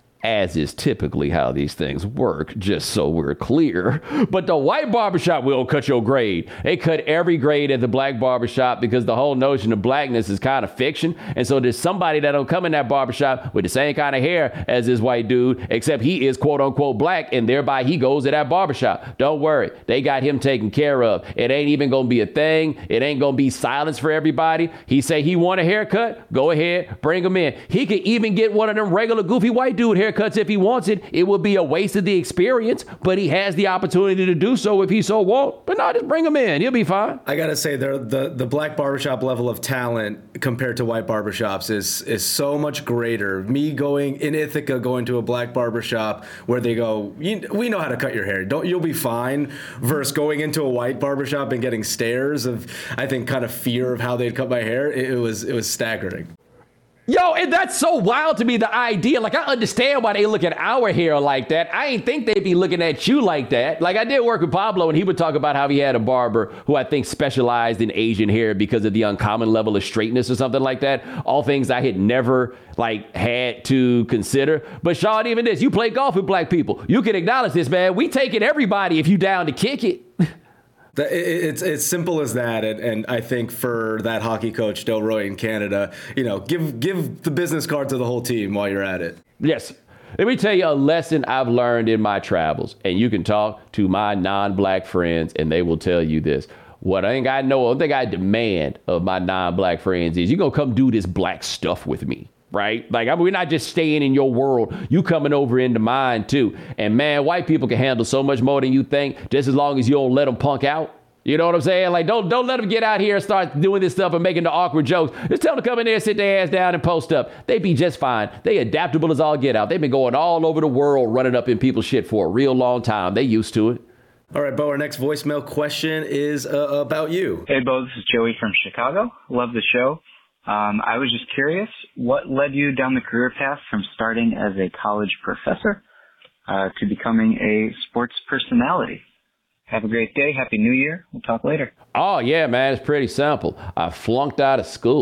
as is typically how these things work, just so we're clear. But the white barbershop will cut your grade. They cut every grade at the black barbershop because the whole notion of blackness is kind of fiction. And so there's somebody that'll come in that barbershop with the same kind of hair as this white dude, except he is quote unquote black, and thereby he goes to that barbershop. Don't worry. They got him taken care of. It ain't even going to be a thing. It ain't going to be silence for everybody. He say he want a haircut. Go ahead. Bring him in. He could even get one of them regular goofy white dude haircuts. Cuts if he wants it. It would be a waste of the experience, but he has the opportunity to do so if he so want. But no, just bring him in. He'll be fine. I gotta say, the the black barbershop level of talent compared to white barbershops is is so much greater. Me going in Ithaca, going to a black barbershop where they go, we know how to cut your hair. Don't you'll be fine. Versus going into a white barbershop and getting stares of, I think, kind of fear of how they'd cut my hair. It, it was it was staggering. Yo, and that's so wild to me, the idea. Like, I understand why they look at our hair like that. I ain't think they'd be looking at you like that. Like, I did work with Pablo, and he would talk about how he had a barber who I think specialized in Asian hair because of the uncommon level of straightness or something like that. All things I had never, like, had to consider. But, Sean, even this, you play golf with black people. You can acknowledge this, man. We taking everybody if you down to kick it. It's it's simple as that, and, and I think for that hockey coach Delroy in Canada, you know, give give the business card to the whole team while you're at it. Yes. Let me tell you a lesson I've learned in my travels, and you can talk to my non-black friends, and they will tell you this. What I think I know, one thing I demand of my non-black friends is you're going to come do this black stuff with me. Right? Like, I mean, we're not just staying in your world. You coming over into mine, too. And, man, white people can handle so much more than you think, just as long as you don't let them punk out. You know what I'm saying? Like, don't don't let them get out here and start doing this stuff and making the awkward jokes. Just tell them to come in there, sit their ass down and post up. They be just fine. They adaptable as all get out. They've been going all over the world running up in people's shit for a real long time. They used to it. All right, Bo, our next voicemail question is uh, about you. Hey, Bo, this is Joey from Chicago. Love the show. Um, I was just curious, what led you down the career path from starting as a college professor uh, to becoming a sports personality? Have a great day. Happy New Year. We'll talk later. Oh, yeah, man. It's pretty simple. I flunked out of school.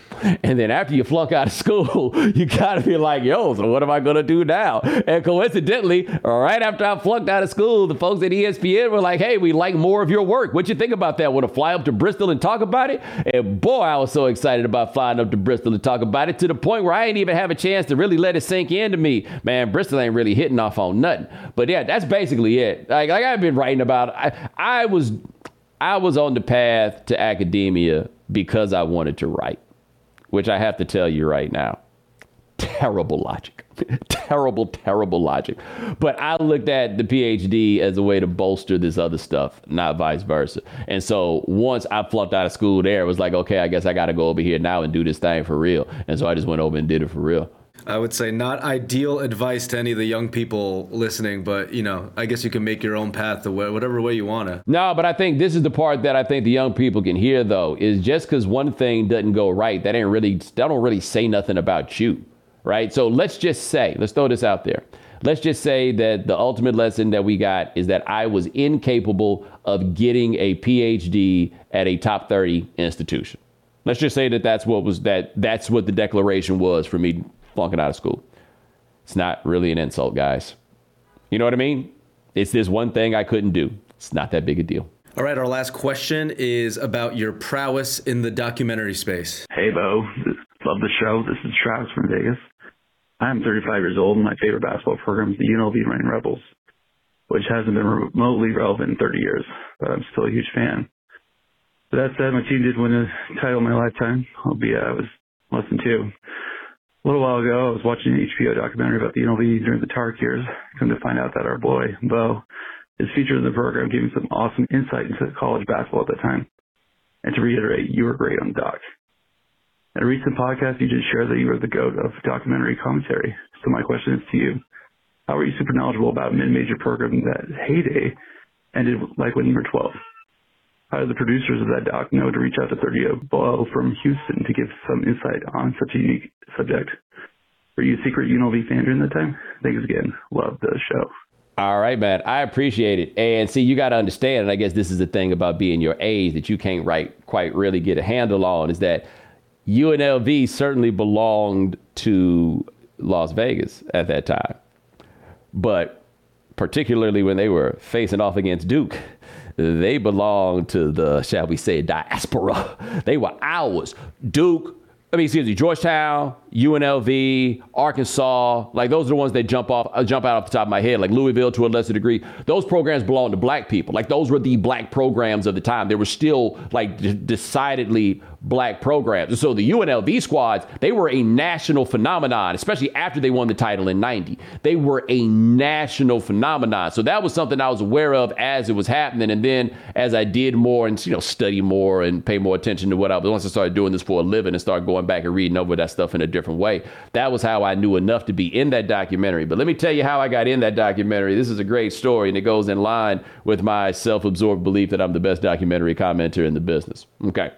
And then after you flunk out of school, you gotta be like, yo, so what am I gonna do now? And coincidentally, right after I flunked out of school, the folks at E S P N were like, hey, we like more of your work. What you think about that? Want to fly up to Bristol and talk about it? And boy, I was so excited about flying up to Bristol to talk about it, to the point where I didn't even have a chance to really let it sink into me. Man, Bristol ain't really hitting off on nothing. But yeah, that's basically it. Like, like I've been writing about, I, I was, I was on the path to academia because I wanted to write. Which I have to tell you right now, terrible logic, terrible, terrible logic. But I looked at the P H D as a way to bolster this other stuff, not vice versa. And so once I flunked out of school there, it was like, okay, I guess I got to go over here now and do this thing for real. And so I just went over and did it for real. I would say not ideal advice to any of the young people listening, but, you know, I guess you can make your own path to whatever way you want to. No, but I think this is the part that I think the young people can hear, though, is just because one thing doesn't go right, that ain't really, that don't really say nothing about you, right? So let's just say, let's throw this out there. Let's just say that the ultimate lesson that we got is that I was incapable of getting a P H D at a top thirty institution. Let's just say that that's what was that that's what the declaration was for me flunking out of school. It's not really an insult, guys. You know what I mean? It's this one thing I couldn't do. It's not that big a deal. All right, our last question is about your prowess in the documentary space. Hey, Bo. Love the show. This is Travis from Vegas. I'm thirty-five years old, and my favorite basketball program is the U N L V Reigning Rebels, which hasn't been remotely relevant in thirty years, but I'm still a huge fan. But that said, my team did win a title in my lifetime, albeit I was less than two. A little while ago, I was watching an H B O documentary about the U N L V during the Tark years. Come to find out that our boy, Bo, is featured in the program, giving some awesome insight into college basketball at that time. And to reiterate, you were great on the doc. In a recent podcast, you just shared that you were the GOAT of documentary commentary. So my question is to you. How are you super knowledgeable about mid-major programs that heyday ended like when you were twelve? How did the producers of that doc know to reach out to thirty Bo from Houston to give some insight on such a unique subject? Were you a secret U N L V fan during that time? Thanks again. Love the show. All right, man. I appreciate it. And see, you got to understand, and I guess this is the thing about being your age that you can't right, quite really get a handle on, is that U N L V certainly belonged to Las Vegas at that time. But particularly when they were facing off against Duke, they belonged to the, shall we say, diaspora. They were ours. Duke, I mean, excuse me, Georgetown, U N L V, Arkansas, like those are the ones that jump off, uh, jump out off the top of my head, like Louisville to a lesser degree. Those programs belong to black people. Like those were the black programs of the time. They were still like d- decidedly black programs. And so the U N L V squads, they were a national phenomenon, especially after they won the title in ninety. They were a national phenomenon. So that was something I was aware of as it was happening. And then as I did more and, you know, study more and pay more attention to what I was, once I started doing this for a living and started going back and reading over that stuff in a different way, that was how I knew enough to be in that documentary. But let me tell you how I got in that documentary. This is a great story, and it goes in line with my self-absorbed belief that I'm the best documentary commenter in the business. Okay.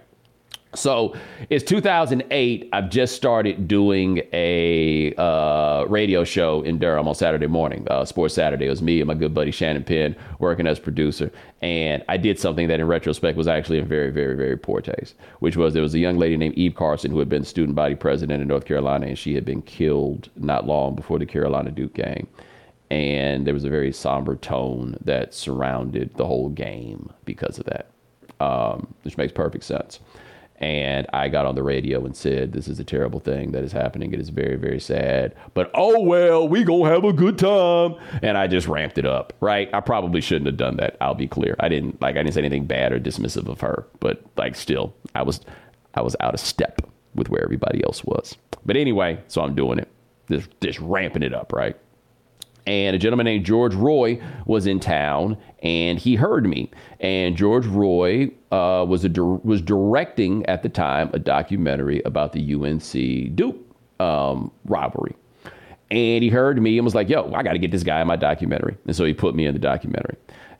So it's two thousand eight. I've just started doing a uh, radio show in Durham on Saturday morning, uh, Sports Saturday. It was me and my good buddy Shannon Penn working as producer. And I did something that in retrospect was actually in very, very, very poor taste, which was there was a young lady named Eve Carson who had been student body president in North Carolina, and she had been killed not long before the Carolina Duke game. And there was a very somber tone that surrounded the whole game because of that, um, which makes perfect sense. And I got on the radio and said, this is a terrible thing that is happening. It is very, very sad. But, oh, well, we gonna have a good time. And I just ramped it up, right? I probably shouldn't have done that. I'll be clear. I didn't like I didn't say anything bad or dismissive of her. But like still, I was I was out of step with where everybody else was. But anyway, so I'm doing it. Just, just ramping it up, right? And a gentleman named George Roy was in town, and he heard me. And George Roy uh, was a was directing at the time a documentary about the U N C Duke um, rivalry. And he heard me and was like, "Yo, I got to get this guy in my documentary." And so he put me in the documentary.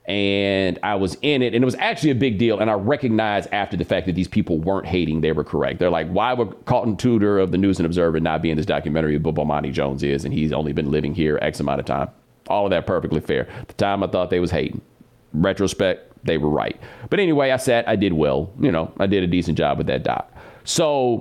And I was in it, and it was actually a big deal. And I recognized after the fact that these people weren't hating; they were correct. They're like, "Why would Carlton Tudor of the News and Observer not be in this documentary? But Bomani Jones is, and he's only been living here X amount of time." All of that perfectly fair. At the time, I thought they was hating. Retrospect, they were right. But anyway, I sat, I did well. You know, I did a decent job with that doc. So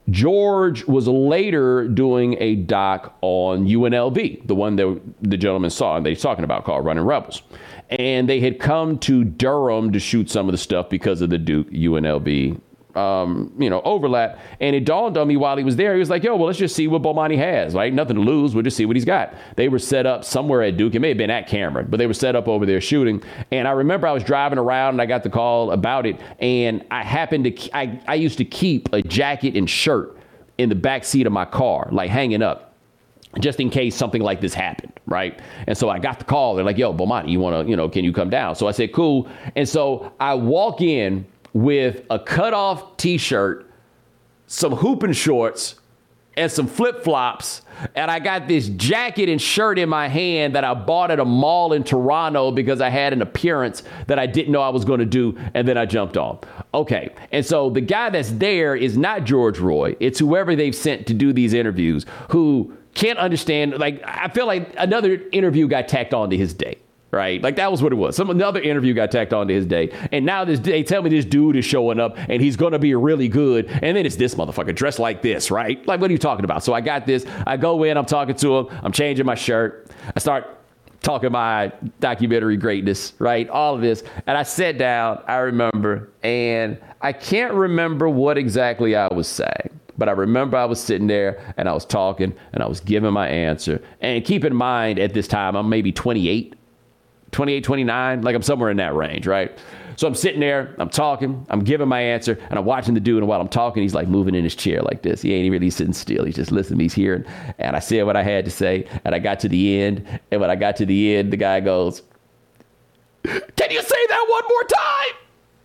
George was later doing a doc on U N L V, the one that the gentleman saw and they're talking about called Running Rebels. And they had come to Durham to shoot some of the stuff because of the Duke U N L V Um, you know, overlap. And it dawned on me while he was there, he was like, yo, well, let's just see what Bomani has, right? Nothing to lose. We'll just see what he's got. They were set up somewhere at Duke. It may have been at Cameron, but they were set up over there shooting. And I remember I was driving around and I got the call about it. And I happened to, I, I used to keep a jacket and shirt in the back seat of my car, like hanging up, just in case something like this happened, right? And so I got the call. They're like, yo, Bomani, you want to, you know, can you come down? So I said, cool. And so I walk in with a cutoff T-shirt, some hooping shorts, and some flip-flops. And I got this jacket and shirt in my hand that I bought at a mall in Toronto because I had an appearance that I didn't know I was going to do. And then I jumped on. Okay. And so the guy that's there is not George Roy. It's whoever they've sent to do these interviews who can't understand. Like, I feel like another interview got tacked on to his day. Right? Like, that was what it was. Some another interview got tacked on to his day. And now this they tell me this dude is showing up and he's going to be really good. And then it's this motherfucker dressed like this, right? Like, what are you talking about? So I got this. I go in. I'm talking to him. I'm changing my shirt. I start talking my documentary greatness, right? All of this. And I sat down, I remember, and I can't remember what exactly I was saying. But I remember I was sitting there and I was talking and I was giving my answer. And keep in mind, at this time, I'm maybe twenty-eight. twenty-eight, twenty-nine, like I'm somewhere in that range, right? So I'm sitting there, I'm talking, I'm giving my answer, and I'm watching the dude, and while I'm talking, he's like moving in his chair like this. He ain't really sitting still. He's just listening to me, he's hearing. And I said what I had to say, and I got to the end, and when I got to the end, the guy goes, "Can you say that one more time?"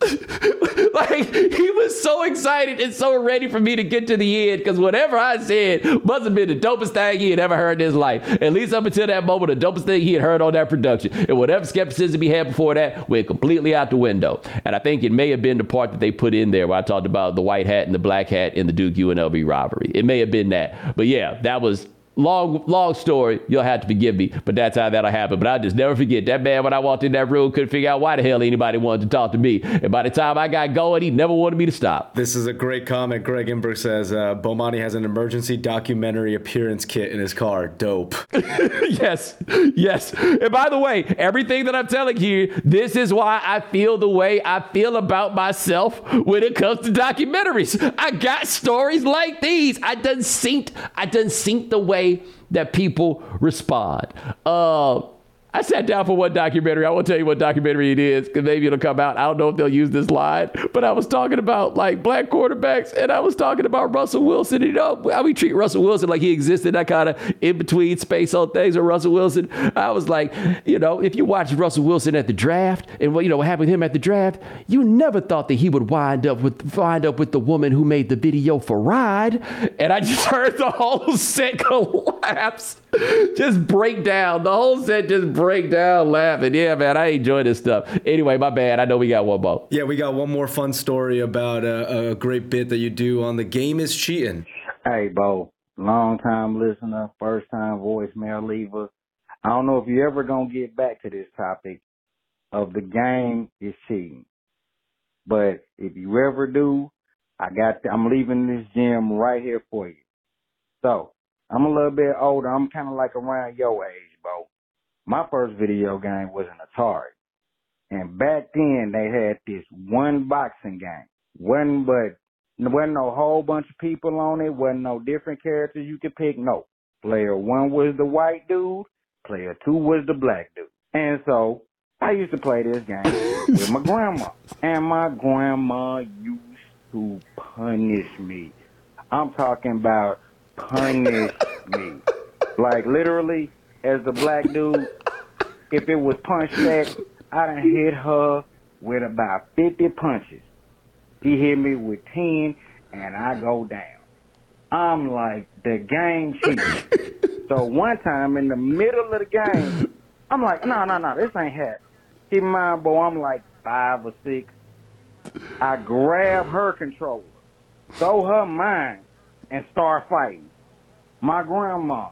Like, he was so excited and so ready for me to get to the end, because whatever I said must have been the dopest thing he had ever heard in his life. At least up until that moment, the dopest thing he had heard on that production. And whatever skepticism he had before that went completely out the window. And I think it may have been the part that they put in there where I talked about the white hat and the black hat in the Duke U N L V robbery. It may have been that. But yeah, that was long, long story. You'll have to forgive me, but that's how that'll happen. But I'll just never forget that man when I walked in that room couldn't figure out why the hell anybody wanted to talk to me. And by the time I got going, he never wanted me to stop. This is a great comment. Greg Imber says, uh, Bomani has an emergency documentary appearance kit in his car. Dope. Yes. Yes. And by the way, everything that I'm telling you, this is why I feel the way I feel about myself when it comes to documentaries. I got stories like these. I done synced, I done synced the way that people respond. Uh, I sat down for one documentary. I won't tell you what documentary it is because maybe it'll come out. I don't know if they'll use this line, but I was talking about like black quarterbacks and I was talking about Russell Wilson. You know, how we treat Russell Wilson like he exists in that kind of in-between space on things with Russell Wilson. I was like, you know, if you watch Russell Wilson at the draft and what, you know, what happened with him at the draft, you never thought that he would wind up with, wind up with the woman who made the video for Ride. And I just heard the whole set collapse, just break down. The whole set just break down laughing. Yeah, man, I enjoy this stuff. Anyway, my bad. I know we got one more. Yeah, we got one more fun story about a, a great bit that you do on The Game is Cheating. Hey, Bo, long time listener, first time voicemail leaver. I don't know if you ever gonna get back to this topic of The Game is Cheating, but if you ever do, I got. I'm leaving this gem right here for you. So I'm a little bit older. I'm kind of like around your age, Bo. My first video game was an Atari. And back then, they had this one boxing game. Wasn't but, wasn't no whole bunch of people on it. Wasn't no different characters you could pick. No. Player one was the white dude. Player two was the black dude. And so, I used to play this game with my grandma. And my grandma used to punish me. I'm talking about punish me. Like, literally, as the black dude, if it was punch back, I done hit her with about fifty punches. He hit me with ten, and I go down. I'm like, the game cheating. So one time in the middle of the game, I'm like, no, no, no, this ain't happening. Keep in mind, boy, I'm like five or six. I grab her controller, throw her mine, and start fighting. My grandma,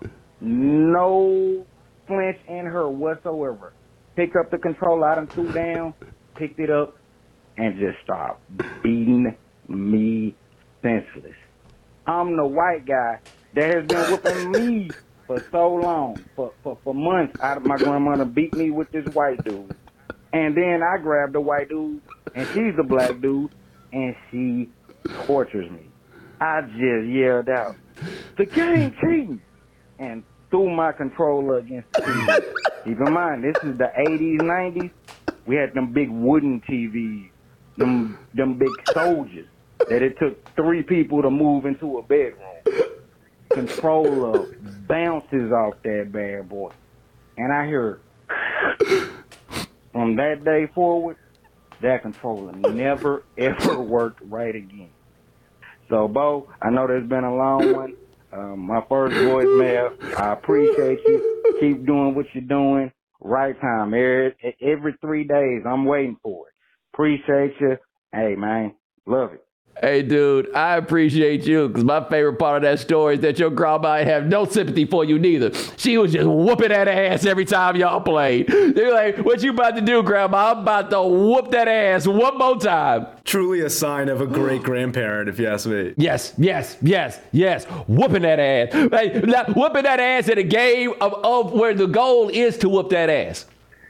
no flinch in her whatsoever. Picked up the controller, I done threw down, picked it up, and just started beating me senseless. I'm the white guy that has been whipping me for so long, for, for, for months. I, my grandmother beat me with this white dude. And then I grabbed the white dude, and she's a black dude, and she tortures me. I just yelled out, the game cheating, and threw my controller against the T V. Keep in mind, this is the eighties, nineties. We had them big wooden T Vs, them, them big soldiers that it took three people to move into a bedroom. Controller bounces off that bad boy. And I hear, from that day forward, that controller never, ever worked right again. So, Bo, I know there's been a long one. Um, my first voicemail, I appreciate you. Keep doing what you're doing. Right time. Every, every three days, I'm waiting for it. Appreciate you. Hey, man, love it. Hey, dude, I appreciate you because my favorite part of that story is that your grandma ain't have no sympathy for you neither. She was just whooping that ass every time y'all played. They're like, what you about to do, Grandma? I'm about to whoop that ass one more time. Truly a sign of a great grandparent, if you ask me. Yes, yes, yes, yes. Whooping that ass. Like, whooping that ass in a game of, of where the goal is to whoop that ass.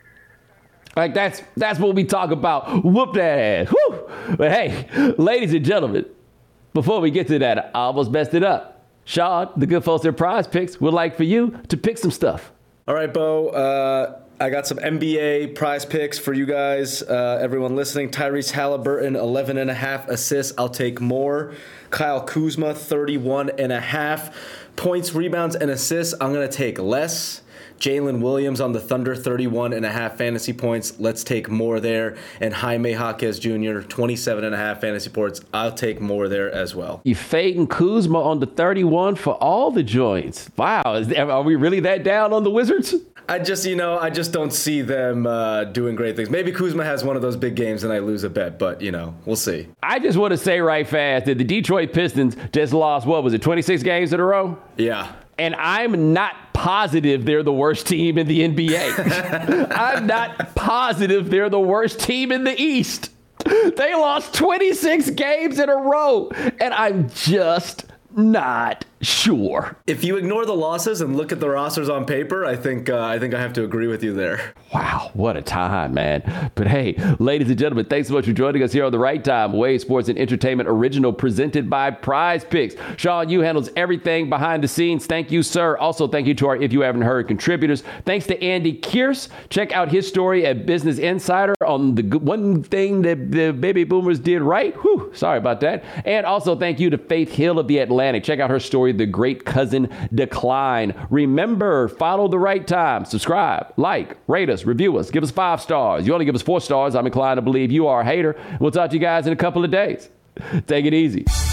Like, that's that's what we talk about. Whoop that ass. Whew. But hey, ladies and gentlemen, before we get to that, I almost messed it up. Sean, the good folks at Prize Picks, would like for you to pick some stuff. All right, Bo. Uh, I got some N B A prize picks for you guys. Uh, everyone listening, Tyrese Halliburton, eleven and a half assists. I'll take more. Kyle Kuzma, thirty-one and a half points, rebounds, and assists. I'm going to take less. Jalen Williams on the Thunder, thirty-one and a half fantasy points. Let's take more there. And Jaime Jaquez Junior, twenty-seven and a half fantasy points. I'll take more there as well. You fading Kuzma on the thirty-one for all the joints. Wow. Is, are we really that down on the Wizards? I just, you know, I just don't see them uh, doing great things. Maybe Kuzma has one of those big games and I lose a bet, but, you know, we'll see. I just want to say right fast that the Detroit Pistons just lost, what was it, twenty-six games in a row? Yeah. And I'm not positive they're the worst team in the N B A. I'm not positive they're the worst team in the East. They lost twenty-six games in a row, and I'm just not sure. If you ignore the losses and look at the rosters on paper, I think uh, I think I have to agree with you there. Wow, what a time, man. But hey, ladies and gentlemen, thanks so much for joining us here on The Right Time, Wave Sports and Entertainment Original, presented by Prize Picks. Sean Yu handles everything behind the scenes. Thank you, sir. Also, thank you to our If You Haven't Heard contributors. Thanks to Andy Kearse. Check out his story at Business Insider on the one thing that the baby boomers did right. Whew, sorry about that. And also thank you to Faith Hill of The Atlantic. Check out her story, The Great Cousin Decline. Remember, follow The Right Time. Subscribe, like, rate us, review us, give us five stars. You only give us four stars, I'm inclined to believe you are a hater. We'll talk to you guys in a couple of days. Take it easy.